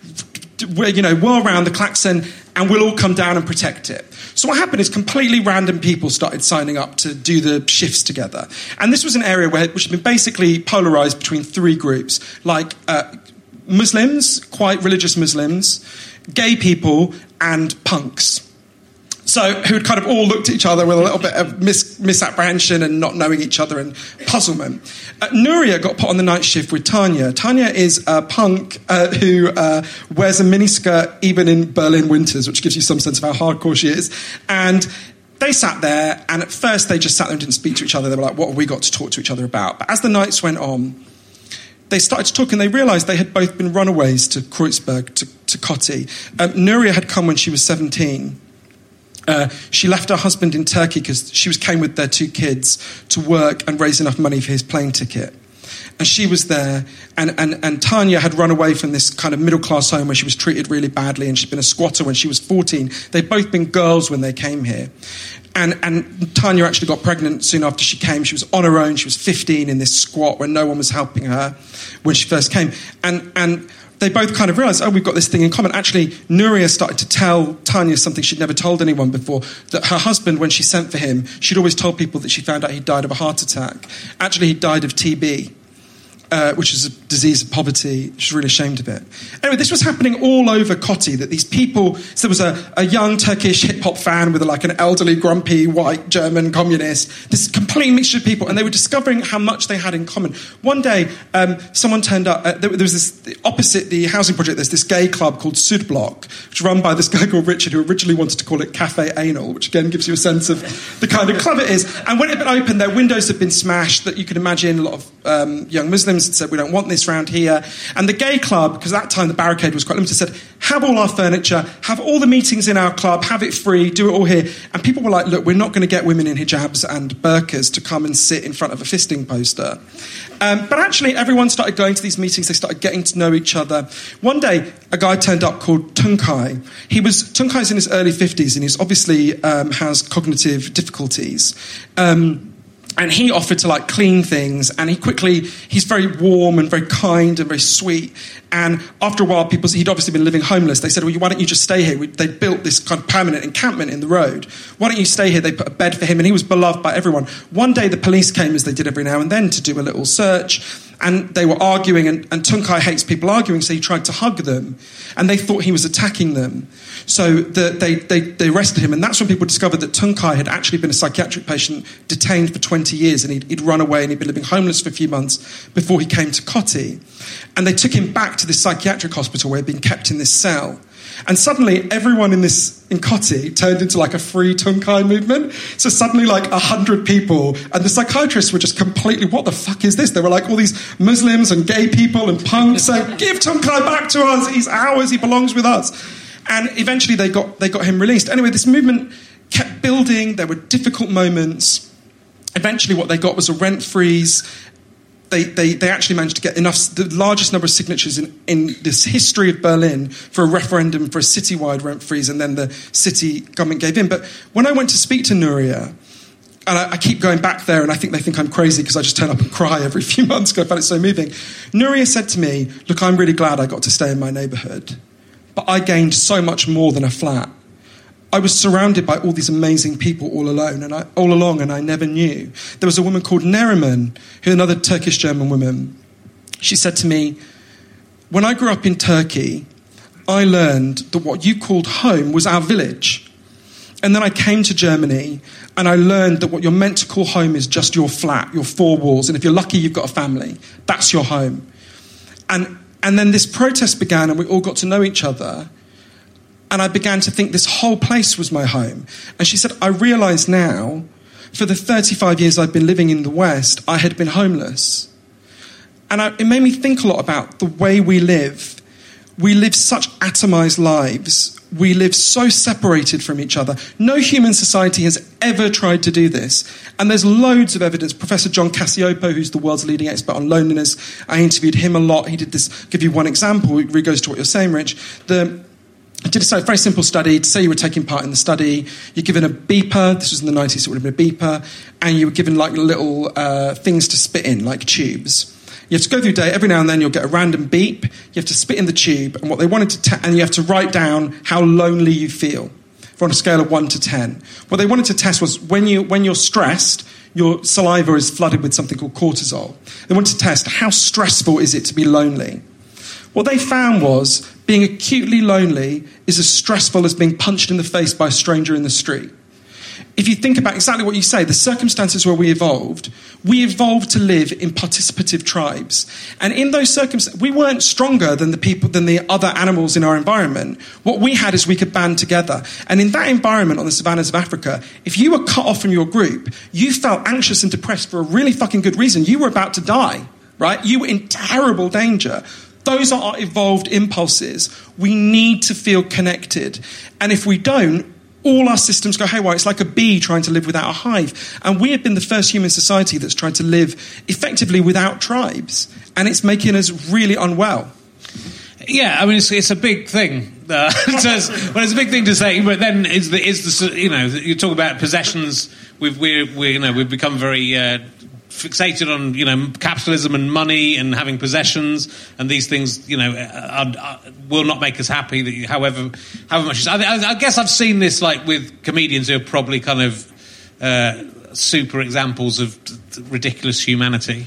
whirl around the klaxon, and we'll all come down and protect it. So what happened is completely random people started signing up to do the shifts together. And this was an area which had been basically polarised between three groups, like Muslims, quite religious Muslims, gay people, and punks. So who had kind of all looked at each other with a little bit of misapprehension and not knowing each other and puzzlement. Nuria got put on the night shift with Tanya. Tanya is a punk who wears a miniskirt even in Berlin winters, which gives you some sense of how hardcore she is. And they sat there, and at first they just sat there and didn't speak to each other. They were like, what have we got to talk to each other about? But as the nights went on, they started to talk, and they realised they had both been runaways to Kreuzberg, to Kotti. Nuria had come when she was 17. She left her husband in Turkey because she came with their 2 kids to work and raise enough money for his plane ticket. And she was there, and Tanya had run away from this kind of middle-class home where she was treated really badly, and she'd been a squatter when she was 14. They'd both been girls when they came here. And Tanya actually got pregnant soon after she came. She was on her own. She was 15 in this squat where no one was helping her when she first came. And they both kind of realised, oh, we've got this thing in common. Actually, Nuria started to tell Tanya something she'd never told anyone before, that her husband, when she sent for him, she'd always told people that she found out he'd died of a heart attack. Actually, he died of TB. Which is a disease of poverty. She's really ashamed of it. Anyway, this was happening all over Kotti, that these people... So there was a young Turkish hip-hop fan with an elderly, grumpy, white German communist, this complete mixture of people, and they were discovering how much they had in common. One day, someone turned up... there was this... Opposite the housing project, there's this gay club called Südblock, which is run by this guy called Richard, who originally wanted to call it Cafe Anal, which again gives you a sense of the kind of club it is. And when it had been opened, their windows had been smashed, that you can imagine a lot of young Muslims homes and said, we don't want this round here. And the gay club, because at that time the barricade was quite limited, said, have all our furniture, have all the meetings in our club, have it free, do it all here. And people were like, look, we're not going to get women in hijabs and burqas to come and sit in front of a fisting poster. But actually, everyone started going to these meetings. They started getting to know each other. One day, a guy turned up called Tunkai. Tunkai's in his early 50s, and he's obviously has cognitive difficulties. And he offered to clean things, and he's very warm and very kind and very sweet. And after a while, he'd obviously been living homeless. They said, well, why don't you just stay here? They built this kind of permanent encampment in the road. Why don't you stay here? They put a bed for him, and he was beloved by everyone. One day, the police came, as they did every now and then, to do a little search. And they were arguing, and Tunkai hates people arguing, so he tried to hug them. And they thought he was attacking them. So they arrested him, and that's when people discovered that Tunkai had actually been a psychiatric patient detained for 20 years, and he'd run away, and he'd been living homeless for a few months before he came to Koti. And they took him back to this psychiatric hospital where he'd been kept in this cell. And suddenly, everyone in Koti turned into a free Tunkai movement. So suddenly, 100 people, and the psychiatrists were just completely, what the fuck is this? There were all these Muslims and gay people and punks saying, give Tunkai back to us, he's ours, he belongs with us. And eventually they got him released. Anyway, this movement kept building, there were difficult moments. Eventually what they got was a rent freeze. They actually managed to get the largest number of signatures in this history of Berlin for a referendum for a citywide rent freeze, and then the city government gave in. But when I went to speak to Nuria, and I keep going back there, and I think they think I'm crazy because I just turn up and cry every few months because I found it so moving. Nuria said to me, look, I'm really glad I got to stay in my neighbourhood, but I gained so much more than a flat. I was surrounded by all these amazing people all along, and I never knew. There was a woman called Neriman, another Turkish-German woman. She said to me, when I grew up in Turkey, I learned that what you called home was our village. And then I came to Germany, and I learned that what you're meant to call home is just your flat, your four walls, and if you're lucky, you've got a family. That's your home. And then this protest began, and we all got to know each other. And I began to think this whole place was my home. And she said, I realise now, for the 35 years I've been living in the West, I had been homeless. And it made me think a lot about the way we live. We live such atomised lives. We live so separated from each other. No human society has ever tried to do this. And there's loads of evidence. Professor John Cacioppo, who's the world's leading expert on loneliness, I interviewed him a lot. He did this, give you one example, it really goes to what you're saying, Rich. I did a very simple study. To say you were taking part in the study, you're given a beeper. This was in the 90s, so it would have been a beeper. And you were given little things to spit in, like tubes. You have to go through a day. Every now and then you'll get a random beep. You have to spit in the tube. And what they wanted to and you have to write down how lonely you feel on a scale of 1 to 10. What they wanted to test was when you're stressed, your saliva is flooded with something called cortisol. They wanted to test how stressful is it to be lonely. What they found was being acutely lonely is as stressful as being punched in the face by a stranger in the street. If you think about exactly what you say, the circumstances where we evolved to live in participative tribes. And in those circumstances, we weren't stronger than the other animals in our environment. What we had is we could band together. And in that environment on the savannas of Africa, if you were cut off from your group, you felt anxious and depressed for a really fucking good reason. You were about to die, right? You were in terrible danger. Those are our evolved impulses. We need to feel connected. And if we don't, all our systems go haywire. It's like a bee trying to live without a hive. And we have been the first human society that's tried to live effectively without tribes. And it's making us really unwell. Yeah, I mean, it's a big thing. It's a big thing to say, but then you talk about possessions. We've become very fixated on capitalism and money and having possessions, and these things will not make us happy. However much. I guess I've seen this with comedians who are probably kind of super examples of ridiculous humanity.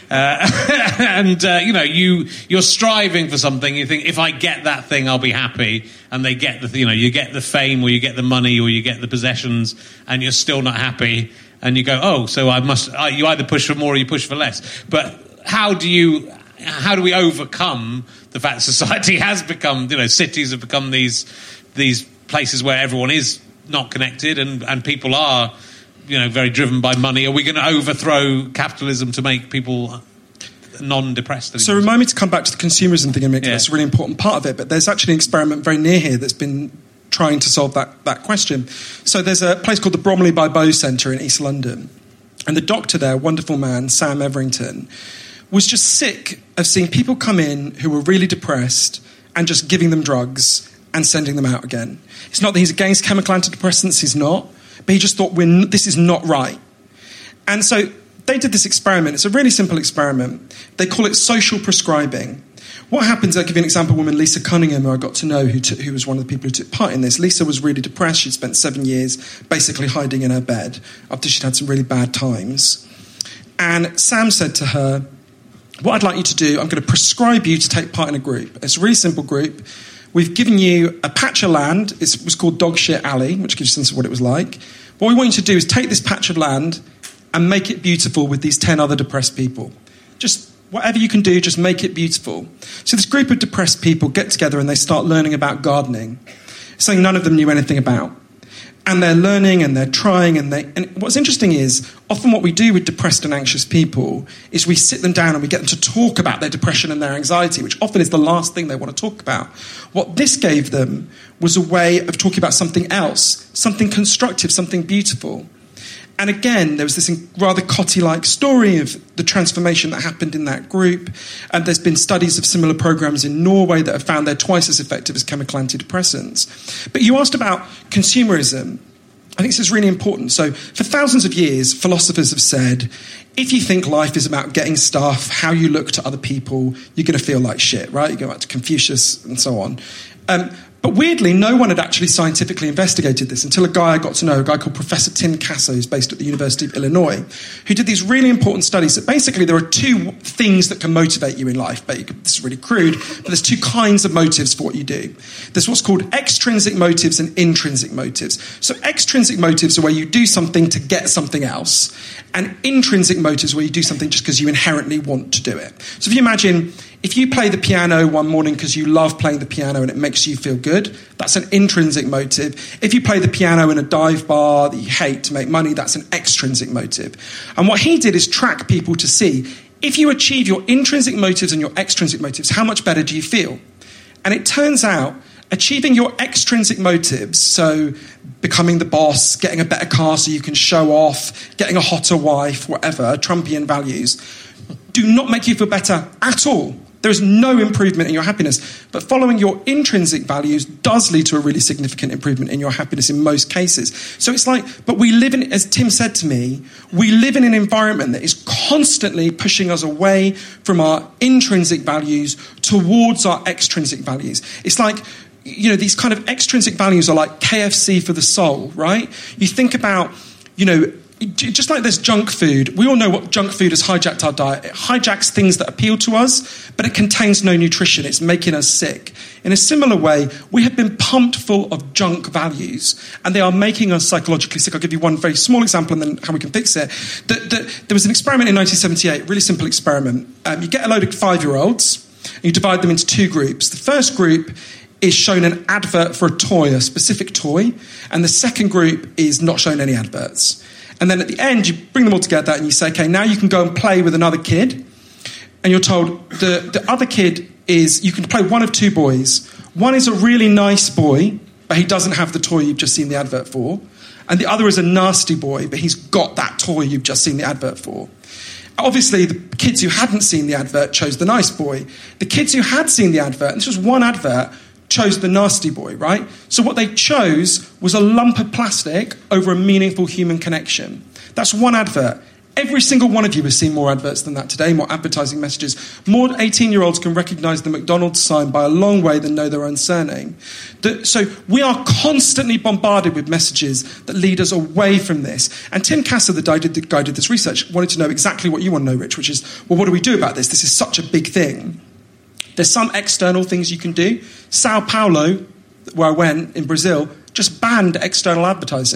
You're striving for something. You think, if I get that thing, I'll be happy. And they get you get the fame, or you get the money, or you get the possessions, and you're still not happy. And you go, oh, so you either push for more or you push for less. But how do we overcome the fact that society has become, cities have become these places where everyone is not connected and people are, very driven by money? Are we going to overthrow capitalism to make people non-depressed. So remind me to come back to the consumerism thing and make that's a really important part of it. But there's actually an experiment very near here that's been trying to solve that question. So there's a place called the Bromley by Bow Centre in East London. And the doctor there, wonderful man, Sam Everington, was just sick of seeing people come in who were really depressed and just giving them drugs and sending them out again. It's not that he's against chemical antidepressants, he's not. But he just thought, this is not right. And so they did this experiment. It's a really simple experiment. They call it social prescribing. What happens, I'll give you an example, woman Lisa Cunningham, who I got to know, who was one of the people who took part in this. Lisa was really depressed. She'd spent 7 years basically hiding in her bed after she'd had some really bad times. And Sam said to her, what I'd like you to do, I'm going to prescribe you to take part in a group. It's a really simple group. We've given you a patch of land. It was called Dog Shit Alley, which gives you a sense of what it was like. What we want you to do is take this patch of land and make it beautiful with these 10 other depressed people. Just whatever you can do, just make it beautiful. So this group of depressed people get together and they start learning about gardening, something none of them knew anything about. And they're learning and they're trying and what's interesting is often what we do with depressed and anxious people is we sit them down and we get them to talk about their depression and their anxiety, which often is the last thing they want to talk about. What this gave them was a way of talking about something else, something constructive, something beautiful. And again, there was this rather Cotty-like story of the transformation that happened in that group. And there's been studies of similar programs in Norway that have found they're twice as effective as chemical antidepressants. But you asked about consumerism. I think this is really important. So for thousands of years, philosophers have said, if you think life is about getting stuff, how you look to other people, you're going to feel like shit, right? You go back to Confucius and so on. But weirdly, no one had actually scientifically investigated this until a guy I got to know, a guy called Professor Tim Casso, who's based at the University of Illinois, who did these really important studies that basically there are two things that can motivate you in life. This is really crude, but there's two kinds of motives for what you do. There's what's called extrinsic motives and intrinsic motives. So extrinsic motives are where you do something to get something else, and intrinsic motives where you do something just because you inherently want to do it. So if you imagine, if you play the piano one morning because you love playing the piano and it makes you feel good, that's an intrinsic motive. If you play the piano in a dive bar that you hate to make money, that's an extrinsic motive. And what he did is track people to see, if you achieve your intrinsic motives and your extrinsic motives, how much better do you feel? And it turns out achieving your extrinsic motives, so becoming the boss, getting a better car so you can show off, getting a hotter wife, whatever, Trumpian values, do not make you feel better at all. There is no improvement in your happiness. But following your intrinsic values does lead to a really significant improvement in your happiness in most cases. So it's like, but we live in, as Tim said to me, we live in an environment that is constantly pushing us away from our intrinsic values towards our extrinsic values. It's like, you know, these kind of extrinsic values are like KFC for the soul, right? You think about, you know, just like there's junk food, we all know what junk food has hijacked our diet. It hijacks things that appeal to us, but it contains no nutrition. It's making us sick. In a similar way, we have been pumped full of junk values, and they are making us psychologically sick. I'll give you one very small example and then how we can fix it. There was an experiment in 1978, really simple experiment. You get a load of 5-year-olds, and you divide them into two groups. The first group is shown an advert for a toy, a specific toy, and the second group is not shown any adverts. And then at the end, you bring them all together and you say, okay, now you can go and play with another kid. And you're told the other kid is, you can play one of two boys. One is a really nice boy, but he doesn't have the toy you've just seen the advert for. And the other is a nasty boy, but he's got that toy you've just seen the advert for. Obviously, the kids who hadn't seen the advert chose the nice boy. The kids who had seen the advert, and this was one advert, chose the nasty boy, right? So what they chose was a lump of plastic over a meaningful human connection. That's one advert. Every single one of you has seen more adverts than that today, more advertising messages. More 18-year-olds can recognise the McDonald's sign by a long way than know their own surname. So we are constantly bombarded with messages that lead us away from this. And Tim Casso, the guy who did this research, wanted to know exactly what you want to know, Rich, which is, well, what do we do about this? This is such a big thing. There's some external things you can do. Sao Paulo, where I went in Brazil, just banned external advertising.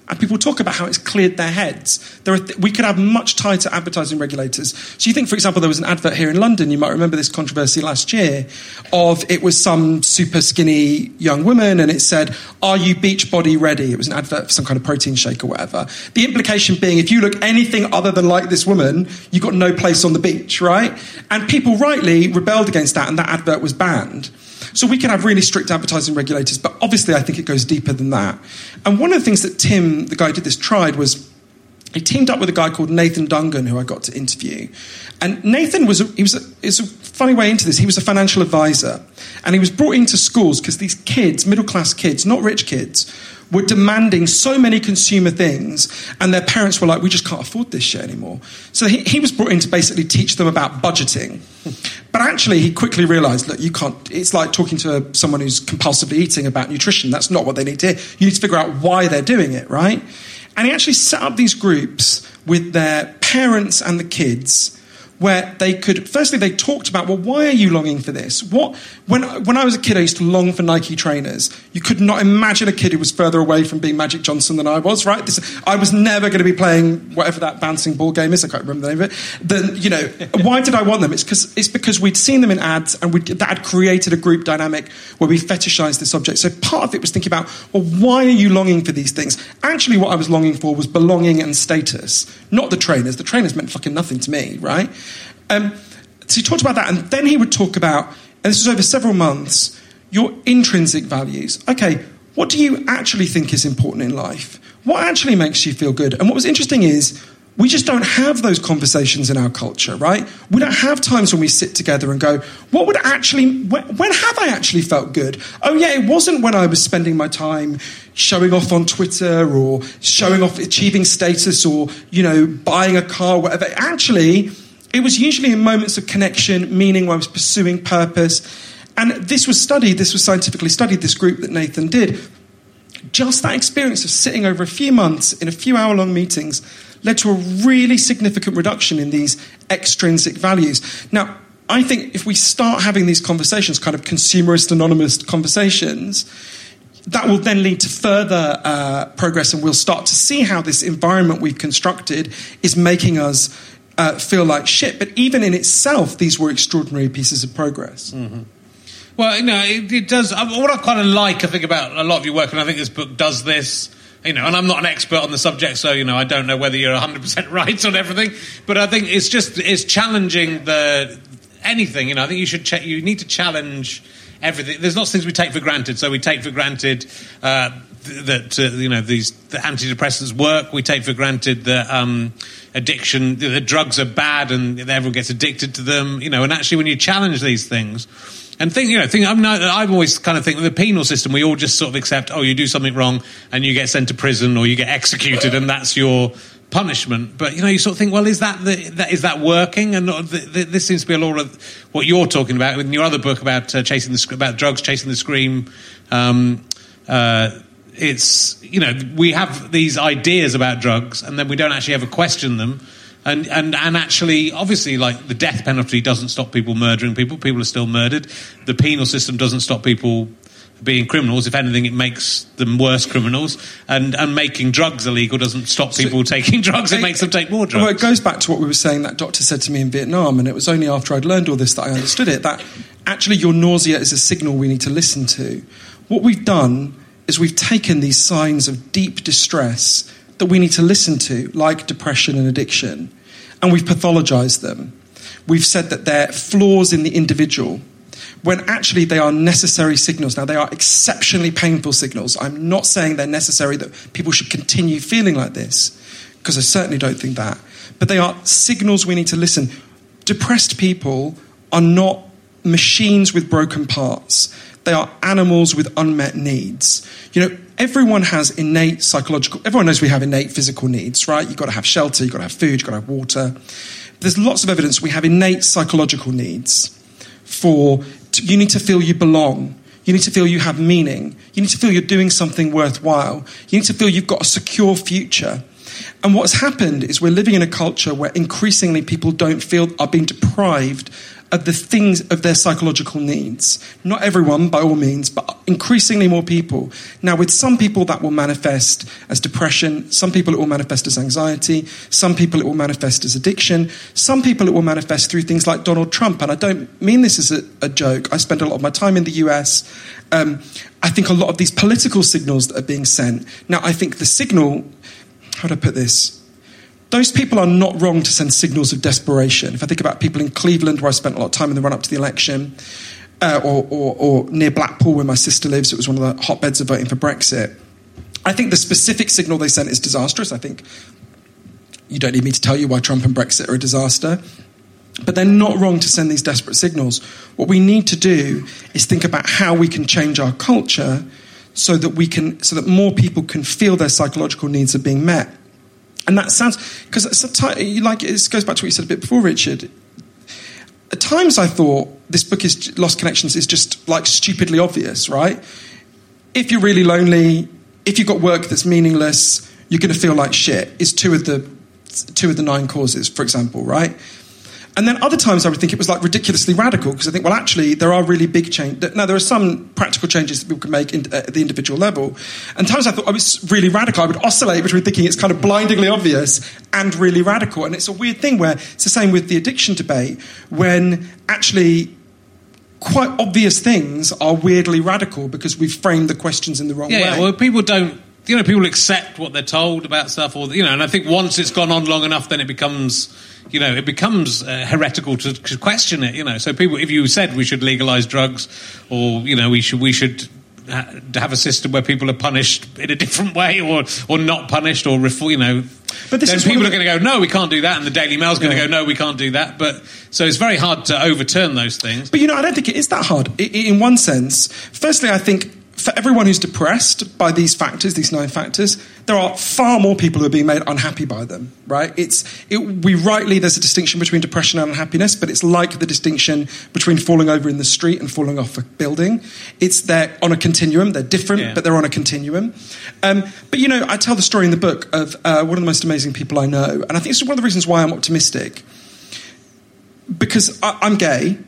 And people talk about how it's cleared their heads. We could have much tighter advertising regulators. So you think, for example, there was an advert here in London, you might remember this controversy last year, of it was some super skinny young woman and it said, "Are you Beachbody ready?" It was an advert for some kind of protein shake or whatever. The implication being, if you look anything other than like this woman, you've got no place on the beach, right? And people rightly rebelled against that, and that advert was banned. So we can have really strict advertising regulators, but obviously I think it goes deeper than that. And one of the things that Tim, the guy who did this, tried was he teamed up with a guy called Nathan Dungan, who I got to interview. And Nathan it's a funny way into this. He was a financial advisor, and he was brought into schools because these kids, middle-class kids, not rich kids, were demanding so many consumer things, and their parents were like, "We just can't afford this shit anymore." So he was brought in to basically teach them about budgeting. But actually, he quickly realised, look, you can't. It's like talking to someone who's compulsively eating about nutrition. That's not what they need to hear. You need to figure out why they're doing it, right? And he actually set up these groups with their parents and the kids, where they could, firstly, they talked about, well, why are you longing for this? When I was a kid, I used to long for Nike trainers. You could not imagine a kid who was further away from being Magic Johnson than I was, right? I was never going to be playing whatever that bouncing ball game is. I can't remember the name of it. Why did I want them? It's because we'd seen them in ads, and that had created a group dynamic where we fetishized this object. So part of it was thinking about, well, why are you longing for these things? Actually, what I was longing for was belonging and status, not the trainers. The trainers meant fucking nothing to me, right? So he talked about that, and then he would talk about, and this was over several months, your intrinsic values. Okay, what do you actually think is important in life? What actually makes you feel good? And what was interesting is, we just don't have those conversations in our culture, right? We don't have times when we sit together and go, when have I actually felt good? Oh yeah, it wasn't when I was spending my time showing off on Twitter or showing off achieving status or, buying a car, whatever. Actually, it was usually in moments of connection, meaning where I was pursuing purpose. And this was scientifically studied, this group that Nathan did. Just that experience of sitting over a few months in a few hour-long meetings led to a really significant reduction in these extrinsic values. Now, I think if we start having these conversations, kind of consumerist, anonymous conversations, that will then lead to further progress, and we'll start to see how this environment we've constructed is making us feel like shit. But even in itself, these were extraordinary pieces of progress. Mm-hmm. Well, it does. What I kind of like, I think, about a lot of your work, and I think this book does this, and I'm not an expert on the subject, so, I don't know whether you're 100% right on everything, but I think it's challenging anything, I think you need to challenge everything. There's lots of things we take for granted. So we take for granted that the antidepressants work. We take for granted that addiction, the drugs are bad, and everyone gets addicted to them. And actually, when you challenge these things, and I've always kind of think the penal system, we all just sort of accept, you do something wrong and you get sent to prison or you get executed, and that's your punishment. But you sort of think, well, is that working? And this seems to be a lot of what you're talking about in your other book about about drugs chasing the scream. It's we have these ideas about drugs, and then we don't actually ever question them. And actually, obviously, like the death penalty doesn't stop people murdering people. People are still murdered. The penal system doesn't stop people being criminals. If anything, it makes them worse criminals. And making drugs illegal doesn't stop people taking drugs. It makes them take more drugs. Well, it goes back to what we were saying that doctor said to me in Vietnam, and it was only after I'd learned all this that I understood it, that actually your nausea is a signal we need to listen to. What we've done is we've taken these signs of deep distress that we need to listen to, like depression and addiction, and we've pathologized them. We've said that they're flaws in the individual, when actually they are necessary signals. Now, they are exceptionally painful signals. I'm not saying they're necessary that people should continue feeling like this, because I certainly don't think that. But they are signals we need to listen. Depressed people are not machines with broken parts. They are animals with unmet needs. Everyone has innate psychological... Everyone knows we have innate physical needs, right? You've got to have shelter, you've got to have food, you've got to have water. There's lots of evidence we have innate psychological needs you need to feel you belong. You need to feel you have meaning. You need to feel you're doing something worthwhile. You need to feel you've got a secure future. And what's happened is we're living in a culture where increasingly people are being deprived of the things of their psychological needs. Not everyone, by all means, but increasingly more people. Now, with some people that will manifest as depression, some people it will manifest as anxiety, some people it will manifest as addiction, some people it will manifest through things like Donald Trump. And I don't mean this as a joke. I spend a lot of my time in the US. I think a lot of these political signals that are being sent. Now, I think the signal, how do I put this? Those people are not wrong to send signals of desperation. If I think about people in Cleveland, where I spent a lot of time in the run-up to the election, or near Blackpool, where my sister lives, it was one of the hotbeds of voting for Brexit. I think the specific signal they sent is disastrous. I think you don't need me to tell you why Trump and Brexit are a disaster. But they're not wrong to send these desperate signals. What we need to do is think about how we can change our culture so that more people can feel their psychological needs are being met. And that sounds, because it goes back to what you said a bit before, Richard. At times I thought this book is Lost Connections is just like stupidly obvious, right? If you're really lonely, if you've got work that's meaningless, you're going to feel like shit. Is two of the 9 causes, for example, right? And then other times I would think it was like ridiculously radical, because I think, well, actually, there are really big changes. Now, there are some practical changes that people can make at the individual level. And times I thought I was really radical. I would oscillate between thinking it's kind of blindingly obvious and really radical. And it's a weird thing where it's the same with the addiction debate, when actually quite obvious things are weirdly radical because we've framed the questions in the wrong way. Yeah, well, people don't... people accept what they're told about stuff, and I think once it's gone on long enough, then it becomes heretical to question it, So people, if you said we should legalise drugs, or, we should have a system where people are punished in a different way, or not punished, or but then people are going to go, no, we can't do that, and the Daily Mail's going to go, no, we can't do that. But so it's very hard to overturn those things. But I don't think it is that hard. In one sense, firstly, I think for everyone who's depressed by these factors, these 9 factors, there are far more people who are being made unhappy by them, right? There's a distinction between depression and unhappiness, but it's like the distinction between falling over in the street and falling off a building. They're on a continuum. They're different, but they're on a continuum. But I tell the story in the book of one of the most amazing people I know, and I think it's one of the reasons why I'm optimistic, because I'm gay.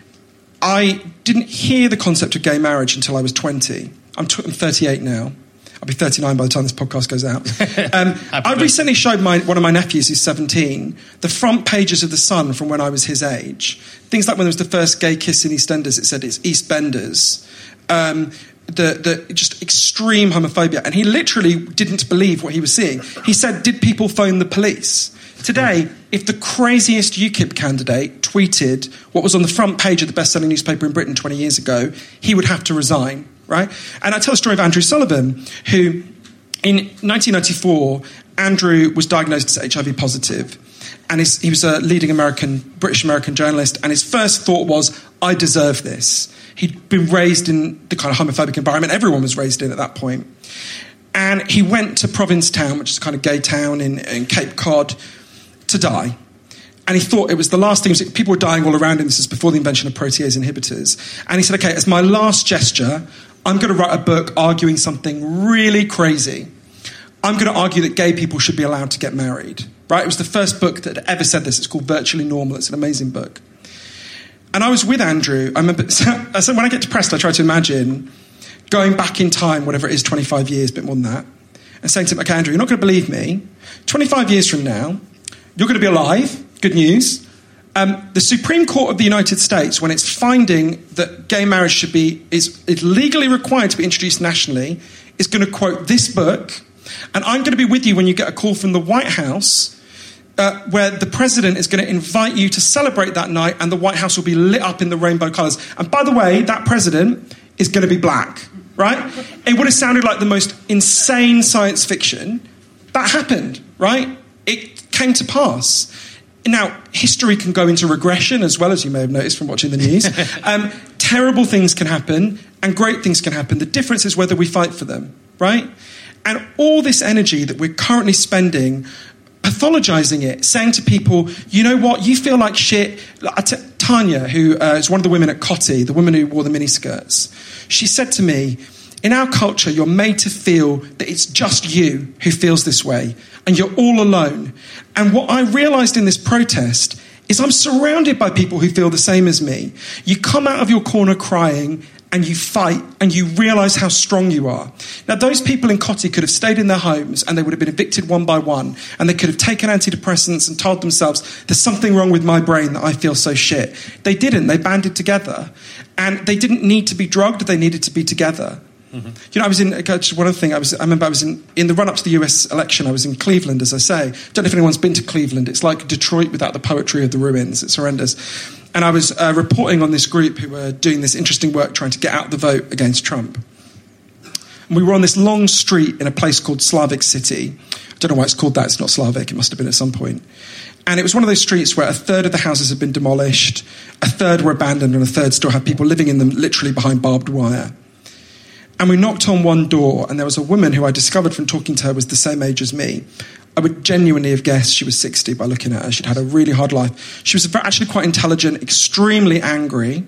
I didn't hear the concept of gay marriage until I was 20. I'm 38 now. I'll be 39 by the time this podcast goes out. I recently showed one of my nephews, who's 17, the front pages of The Sun from when I was his age. Things like when there was the first gay kiss in EastEnders, it said it's EastBenders. The just extreme homophobia. And he literally didn't believe what he was seeing. He said, did people phone the police? Today, if the craziest UKIP candidate tweeted what was on the front page of the best-selling newspaper in Britain 20 years ago, he would have to resign, right? And I tell a story of Andrew Sullivan, who, in 1994, Andrew was diagnosed as HIV positive. And he was a leading British-American journalist, and his first thought was, I deserve this. He'd been raised in the kind of homophobic environment everyone was raised in at that point. And he went to Provincetown, which is a kind of gay town in Cape Cod, to die. And he thought it was the last thing. People were dying all around him. This is before the invention of protease inhibitors. And he said, okay, as my last gesture, I'm going to write a book arguing something really crazy. I'm going to argue that gay people should be allowed to get married. Right? It was the first book that had ever said this. It's called Virtually Normal. It's an amazing book. And I was with Andrew. I remember, so when I get depressed, I try to imagine going back in time, whatever it is, 25 years, a bit more than that, and saying to him, okay, Andrew, you're not going to believe me. 25 years from now, you're going to be alive. Good news. The Supreme Court of the United States, when it's finding that gay marriage is legally required to be introduced nationally, is going to quote this book, and I'm going to be with you when you get a call from the White House, where the president is going to invite you to celebrate that night, and the White House will be lit up in the rainbow colours. And by the way, that president is going to be black, right? It would have sounded like the most insane science fiction. That happened, right? It came to pass. Now, history can go into regression as well, as you may have noticed from watching the news. Terrible things can happen and great things can happen. The difference is whether we fight for them, right? And all this energy that we're currently spending pathologizing it, saying to people, you know what, you feel like shit. Tanya, who is one of the women at Coty, the woman who wore the miniskirts, she said to me, in our culture, you're made to feel that it's just you who feels this way, and you're all alone. And what I realised in this protest is I'm surrounded by people who feel the same as me. You come out of your corner crying and you fight and you realise how strong you are. Now, those people in Cottey could have stayed in their homes and they would have been evicted one by one, and they could have taken antidepressants and told themselves, there's something wrong with my brain that I feel so shit. They didn't. They banded together. And they didn't need to be drugged. They needed to be together. Mm-hmm. You know, I was in, one other thing, I remember I was in the run-up to the US election, I was in Cleveland, as I say. Don't know if anyone's been to Cleveland. It's like Detroit without the poetry of the ruins. It's horrendous. And I was reporting on this group who were doing this interesting work trying to get out the vote against Trump. And we were on this long street in a place called Slavic City. I don't know why it's called that. It's not Slavic. It must have been at some point. And it was one of those streets where a third of the houses had been demolished, a third were abandoned, and a third still had people living in them literally behind barbed wire. And we knocked on one door, and there was a woman who I discovered from talking to her was the same age as me. I would genuinely have guessed she was 60 by looking at her. She'd had a really hard life. She was actually quite intelligent, extremely angry,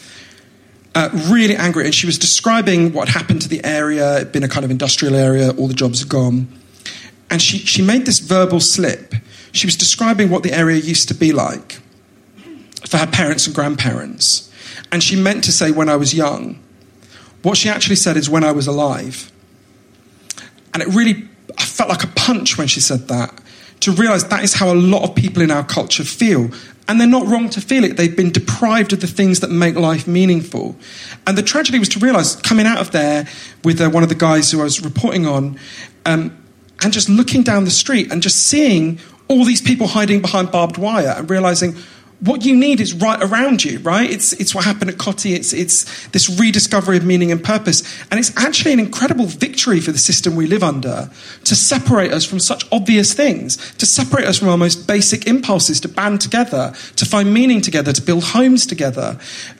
really angry. And she was describing what happened to the area. It'd been a kind of industrial area, all the jobs had gone. And she made this verbal slip. She was describing what the area used to be like for her parents and grandparents. And she meant to say, when I was young. What she actually said is, when I was alive. And I felt like a punch when she said that, to realise that is how a lot of people in our culture feel. And they're not wrong to feel it. They've been deprived of the things that make life meaningful. And the tragedy was to realise, coming out of there with one of the guys who I was reporting on, and just looking down the street and just seeing all these people hiding behind barbed wire and realising what you need is right around you, right? It's what happened at Cottey. It's this rediscovery of meaning and purpose. And it's actually an incredible victory for the system we live under to separate us from such obvious things, to separate us from our most basic impulses, to band together, to find meaning together, to build homes together.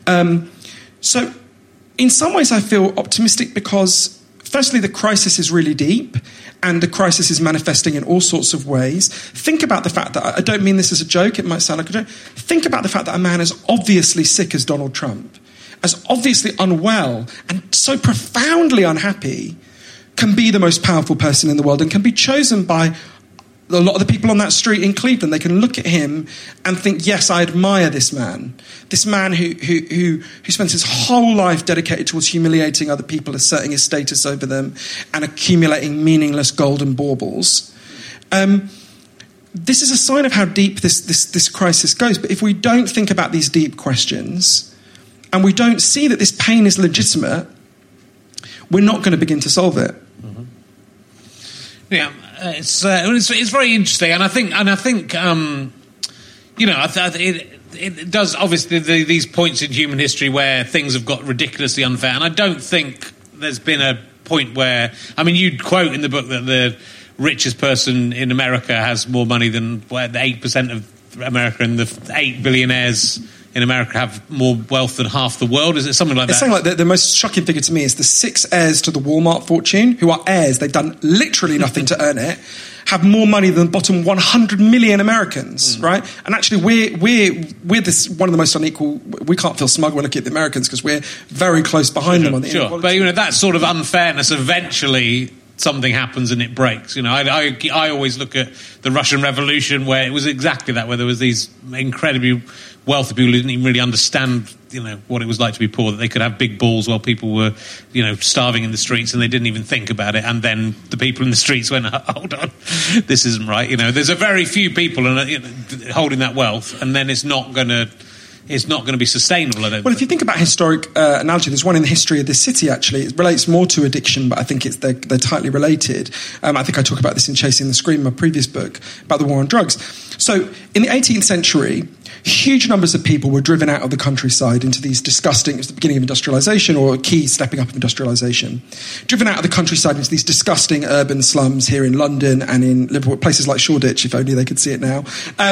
So in some ways I feel optimistic because, firstly, the crisis is really deep and the crisis is manifesting in all sorts of ways. Think about the fact that, I don't mean this as a joke, it might sound like a joke. Think about the fact that a man as obviously sick as Donald Trump, as obviously unwell and so profoundly unhappy, can be the most powerful person in the world and can be chosen by a lot of the people on that street in Cleveland. They can look at him and think, yes, I admire this man who spends his whole life dedicated towards humiliating other people, asserting his status over them, and accumulating meaningless golden baubles. This is a sign of how deep this crisis goes. But if we don't think about these deep questions, and we don't see that this pain is legitimate, we're not going to begin to solve it. Mm-hmm. Yeah. It's very interesting, and I think it does, obviously, these points in human history where things have got ridiculously unfair, and I don't think there's been a point where, I mean, you quote in the book that the richest person in America has more money than the 8% of America, and the 8 billionaires in America have more wealth than half the world. Is it something like that? It's something like the most shocking figure to me is the 6 heirs to the Walmart fortune, who are heirs, they've done literally nothing to earn it, have more money than the bottom 100 million Americans, right? And actually we're this one of the most unequal. We can't feel smug when looking at the Americans because we're very close behind them on the inequality. But that sort of unfairness eventually something happens and it breaks. I always look at the Russian Revolution where it was exactly that, where there was these incredibly wealthy people who didn't even really understand, what it was like to be poor, that they could have big balls while people were, starving in the streets, and they didn't even think about it. And then the people in the streets went, hold on, this isn't right. There's a very few people holding that wealth, and then it's not going to be sustainable, I don't think. If you think about historic analogy, there's one in the history of this city, actually. It relates more to addiction, but I think they're tightly related. I think I talk about this in Chasing the Scream, my previous book, about the war on drugs. So in the 18th century, huge numbers of people were driven out of the countryside into these disgusting, it was the beginning of industrialisation, or a key stepping up of industrialisation, driven out of the countryside into these disgusting urban slums here in London and in Liverpool, places like Shoreditch, if only they could see it now.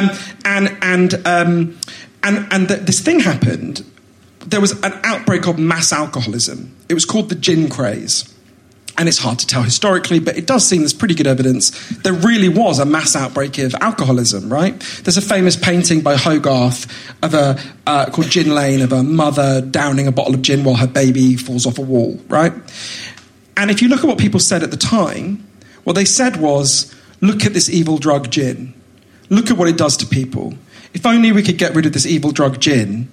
And this thing happened. There was an outbreak of mass alcoholism. It was called the gin craze. And it's hard to tell historically, but it does seem there's pretty good evidence there really was a mass outbreak of alcoholism, right? There's a famous painting by Hogarth of called Gin Lane, of a mother downing a bottle of gin while her baby falls off a wall, right? And if you look at what people said at the time, what they said was, look at this evil drug gin. Look at what it does to people. If only we could get rid of this evil drug gin,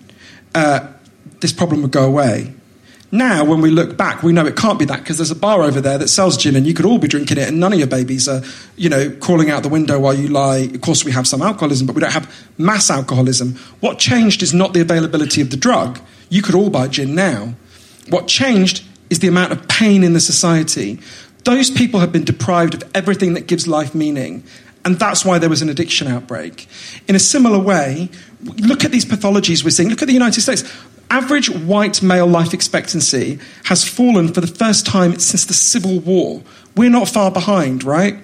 this problem would go away. Now, when we look back, we know it can't be that because there's a bar over there that sells gin and you could all be drinking it and none of your babies are, crawling out the window while you lie. Of course, we have some alcoholism, but we don't have mass alcoholism. What changed is not the availability of the drug. You could all buy gin now. What changed is the amount of pain in the society. Those people have been deprived of everything that gives life meaning. And that's why there was an addiction outbreak. In a similar way, look at these pathologies we're seeing. Look at the United States. Average white male life expectancy has fallen for the first time since the Civil War. We're not far behind, right?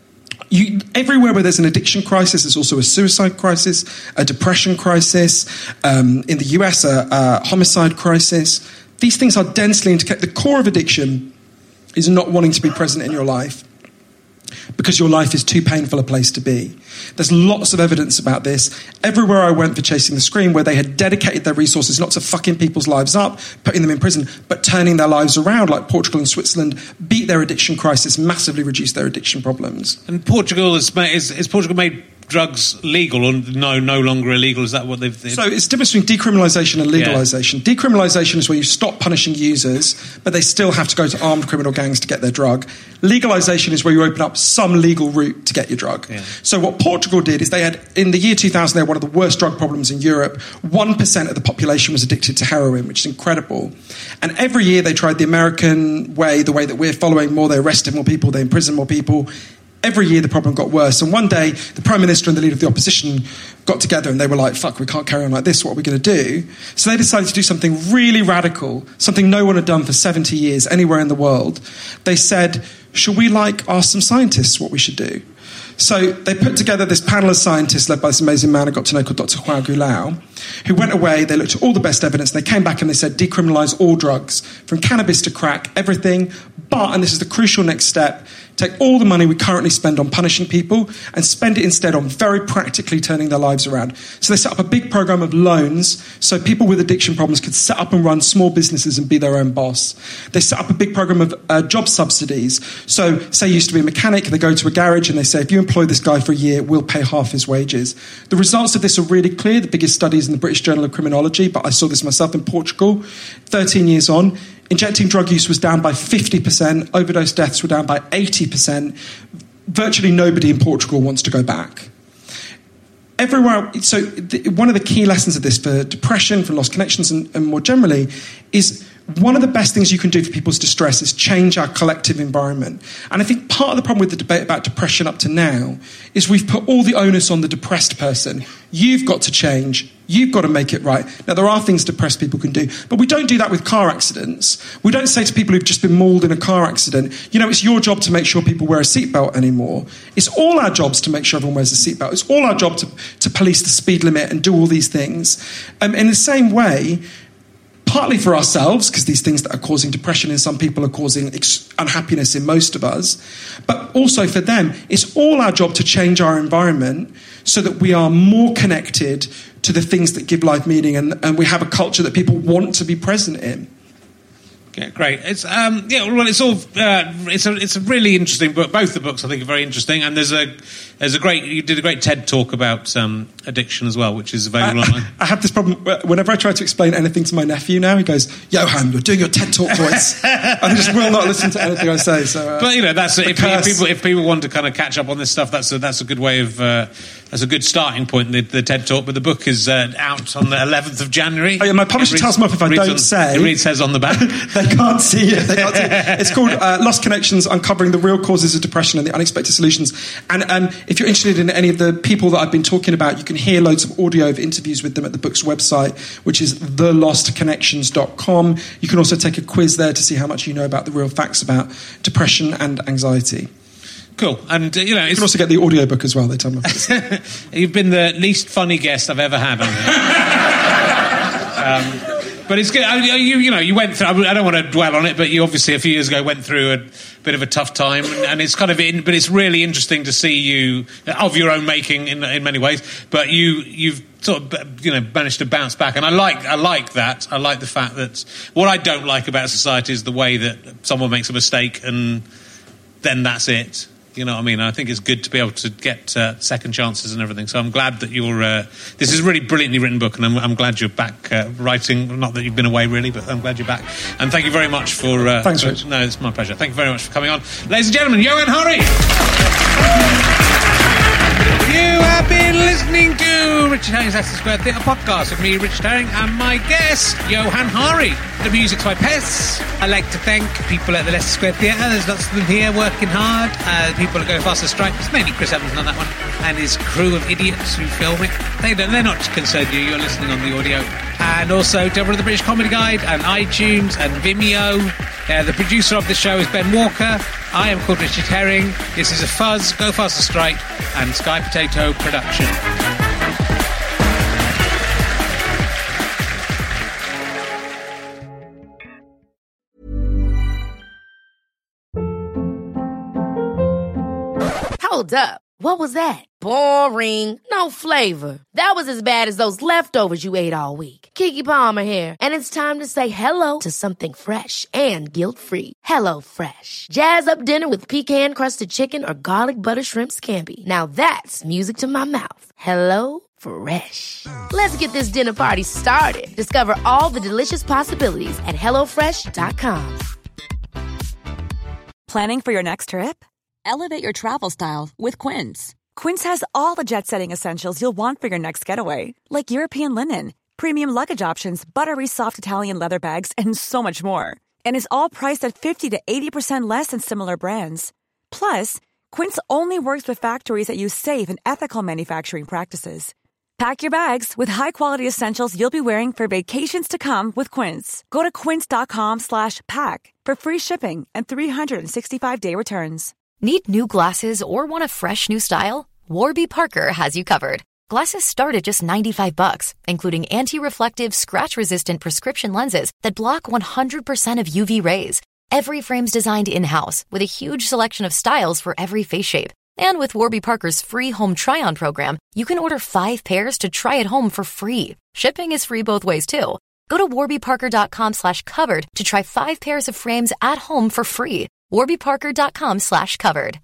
Everywhere where there's an addiction crisis, there's also a suicide crisis, a depression crisis, in the US, a homicide crisis. These things are densely interconnected. The core of addiction is not wanting to be present in your life because your life is too painful a place to be. There's lots of evidence about this. Everywhere I went for Chasing the Scream, where they had dedicated their resources not to fucking people's lives up, putting them in prison, but turning their lives around, like Portugal and Switzerland, beat their addiction crisis, massively reduced their addiction problems. And Portugal is Portugal made drugs legal or no longer illegal? Is that what they've... So it's the difference between decriminalisation and legalisation. Yeah. Decriminalisation is where you stop punishing users, but they still have to go to armed criminal gangs to get their drug. Legalisation is where you open up some legal route to get your drug. Yeah. So what Portugal did is they had, in the year 2000, they had one of the worst drug problems in Europe. 1% of the population was addicted to heroin, which is incredible. And every year they tried the American way, the way that we're following more. They arrested more people, they imprisoned more people. Every year the problem got worse. And one day the Prime Minister and the leader of the opposition got together and they were like, fuck, we can't carry on like this. What are we going to do? So they decided to do something really radical, something no one had done for 70 years anywhere in the world. They said, should we ask some scientists what we should do? So they put together this panel of scientists led by this amazing man I got to know called Dr. Juan Gulao, who went away, they looked at all the best evidence, and they came back and they said, decriminalise all drugs, from cannabis to crack, everything, but, and this is the crucial next step, take all the money we currently spend on punishing people and spend it instead on very practically turning their lives around. So they set up a big program of loans so people with addiction problems could set up and run small businesses and be their own boss. They set up a big program of job subsidies. So say you used to be a mechanic, they go to a garage and they say, if you employ this guy for a year, we'll pay half his wages. The results of this are really clear. The biggest studies in the British Journal of Criminology, but I saw this myself in Portugal, 13 years on. Injecting drug use was down by 50%, overdose deaths were down by 80%. Virtually nobody in Portugal wants to go back. Everywhere, so one of the key lessons of this for depression, for lost connections and more generally, is one of the best things you can do for people's distress is change our collective environment. And I think part of the problem with the debate about depression up to now is we've put all the onus on the depressed person. You've got to change. You've got to make it right. Now, there are things depressed people can do, but we don't do that with car accidents. We don't say to people who've just been mauled in a car accident, it's your job to make sure people wear a seatbelt anymore. It's all our jobs to make sure everyone wears a seatbelt. It's all our job to police the speed limit and do all these things. In the same way, partly for ourselves, because these things that are causing depression in some people are causing unhappiness in most of us, but also for them, it's all our job to change our environment so that we are more connected to the things that give life meaning and we have a culture that people want to be present in. Yeah, great. It's it's a really interesting book. Both the books I think are very interesting, and you did a great TED talk about addiction as well, which is available online. I have this problem whenever I try to explain anything to my nephew now. He goes, "Johan, you're doing your TED talk voice," and he just will not listen to anything I say. So, but that's if people want to kind of catch up on this stuff, that's a good way of. That's a good starting point, the TED Talk, but the book is out on the 11th of January. Oh, yeah, my publisher tells me off if I don't say. It says on the back. They can't see it. It's called Lost Connections, Uncovering the Real Causes of Depression and the Unexpected Solutions. And if you're interested in any of the people that I've been talking about, you can hear loads of audio of interviews with them at the book's website, which is thelostconnections.com. You can also take a quiz there to see how much you know about the real facts about depression and anxiety. Cool. And, you can also get the audiobook as well, they tell me. You've been the least funny guest I've ever had on here. But it's good. You went through, I don't want to dwell on it, but you obviously a few years ago went through a bit of a tough time, and it's kind of but it's really interesting to see you, of your own making in many ways, but you've sort of, managed to bounce back. And I like that. I like the fact that what I don't like about society is the way that someone makes a mistake and then that's it. You know what I mean? I think it's good to be able to get second chances and everything. So I'm glad that you're... this is a really brilliantly written book, and I'm glad you're back writing. Not that you've been away, really, but I'm glad you're back. And thank you very much for... Thanks, Rich. No, it's my pleasure. Thank you very much for coming on. Ladies and gentlemen, Johan Hari! You have been listening to Richard Herring's Leicester Square Theatre podcast with me, Richard Herring, and my guest, Johan Hari. The music's by Pez. I'd like to thank people at the Leicester Square Theatre. There's lots of them here working hard. People that go faster stripes, mainly Chris Evans on that one, and his crew of idiots who film it. They're not concerned you're listening on the audio. And also Deborah the British Comedy Guide and iTunes and Vimeo. The producer of the show is Ben Walker. I am called Richard Herring. This is a Fuzz, Go Faster Stripe and Sky Potato production. Hold up. What was that? Boring. No flavor. That was as bad as those leftovers you ate all week. Keke Palmer here, and it's time to say hello to something fresh and guilt-free. Hello Fresh. Jazz up dinner with pecan-crusted chicken or garlic butter shrimp scampi. Now that's music to my mouth. Hello Fresh. Let's get this dinner party started. Discover all the delicious possibilities at hellofresh.com. Planning for your next trip? Elevate your travel style with Quince. Quince has all the jet-setting essentials you'll want for your next getaway, like European linen, premium luggage options, buttery soft Italian leather bags, and so much more. And is all priced at 50 to 80% less than similar brands. Plus, Quince only works with factories that use safe and ethical manufacturing practices. Pack your bags with high-quality essentials you'll be wearing for vacations to come with Quince. Go to quince.com/pack for free shipping and 365-day returns. Need new glasses or want a fresh new style? Warby Parker has you covered. Glasses start at just $95, including anti-reflective, scratch-resistant prescription lenses that block 100% of UV rays. Every frame's designed in-house with a huge selection of styles for every face shape. And with Warby Parker's free home try-on program, you can order 5 pairs to try at home for free. Shipping is free both ways, too. Go to warbyparker.com/covered to try 5 pairs of frames at home for free. warbyparker.com/covered.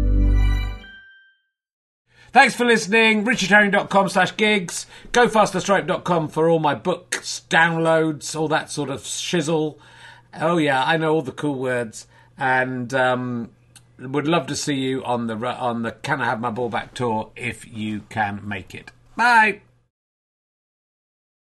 Thanks for listening. richardherring.com/gigs. GoFasterStripe.com for all my books, downloads, all that sort of shizzle. Oh yeah, I know all the cool words. And would love to see you on the Can I Have My Ball Back tour if you can make it. Bye.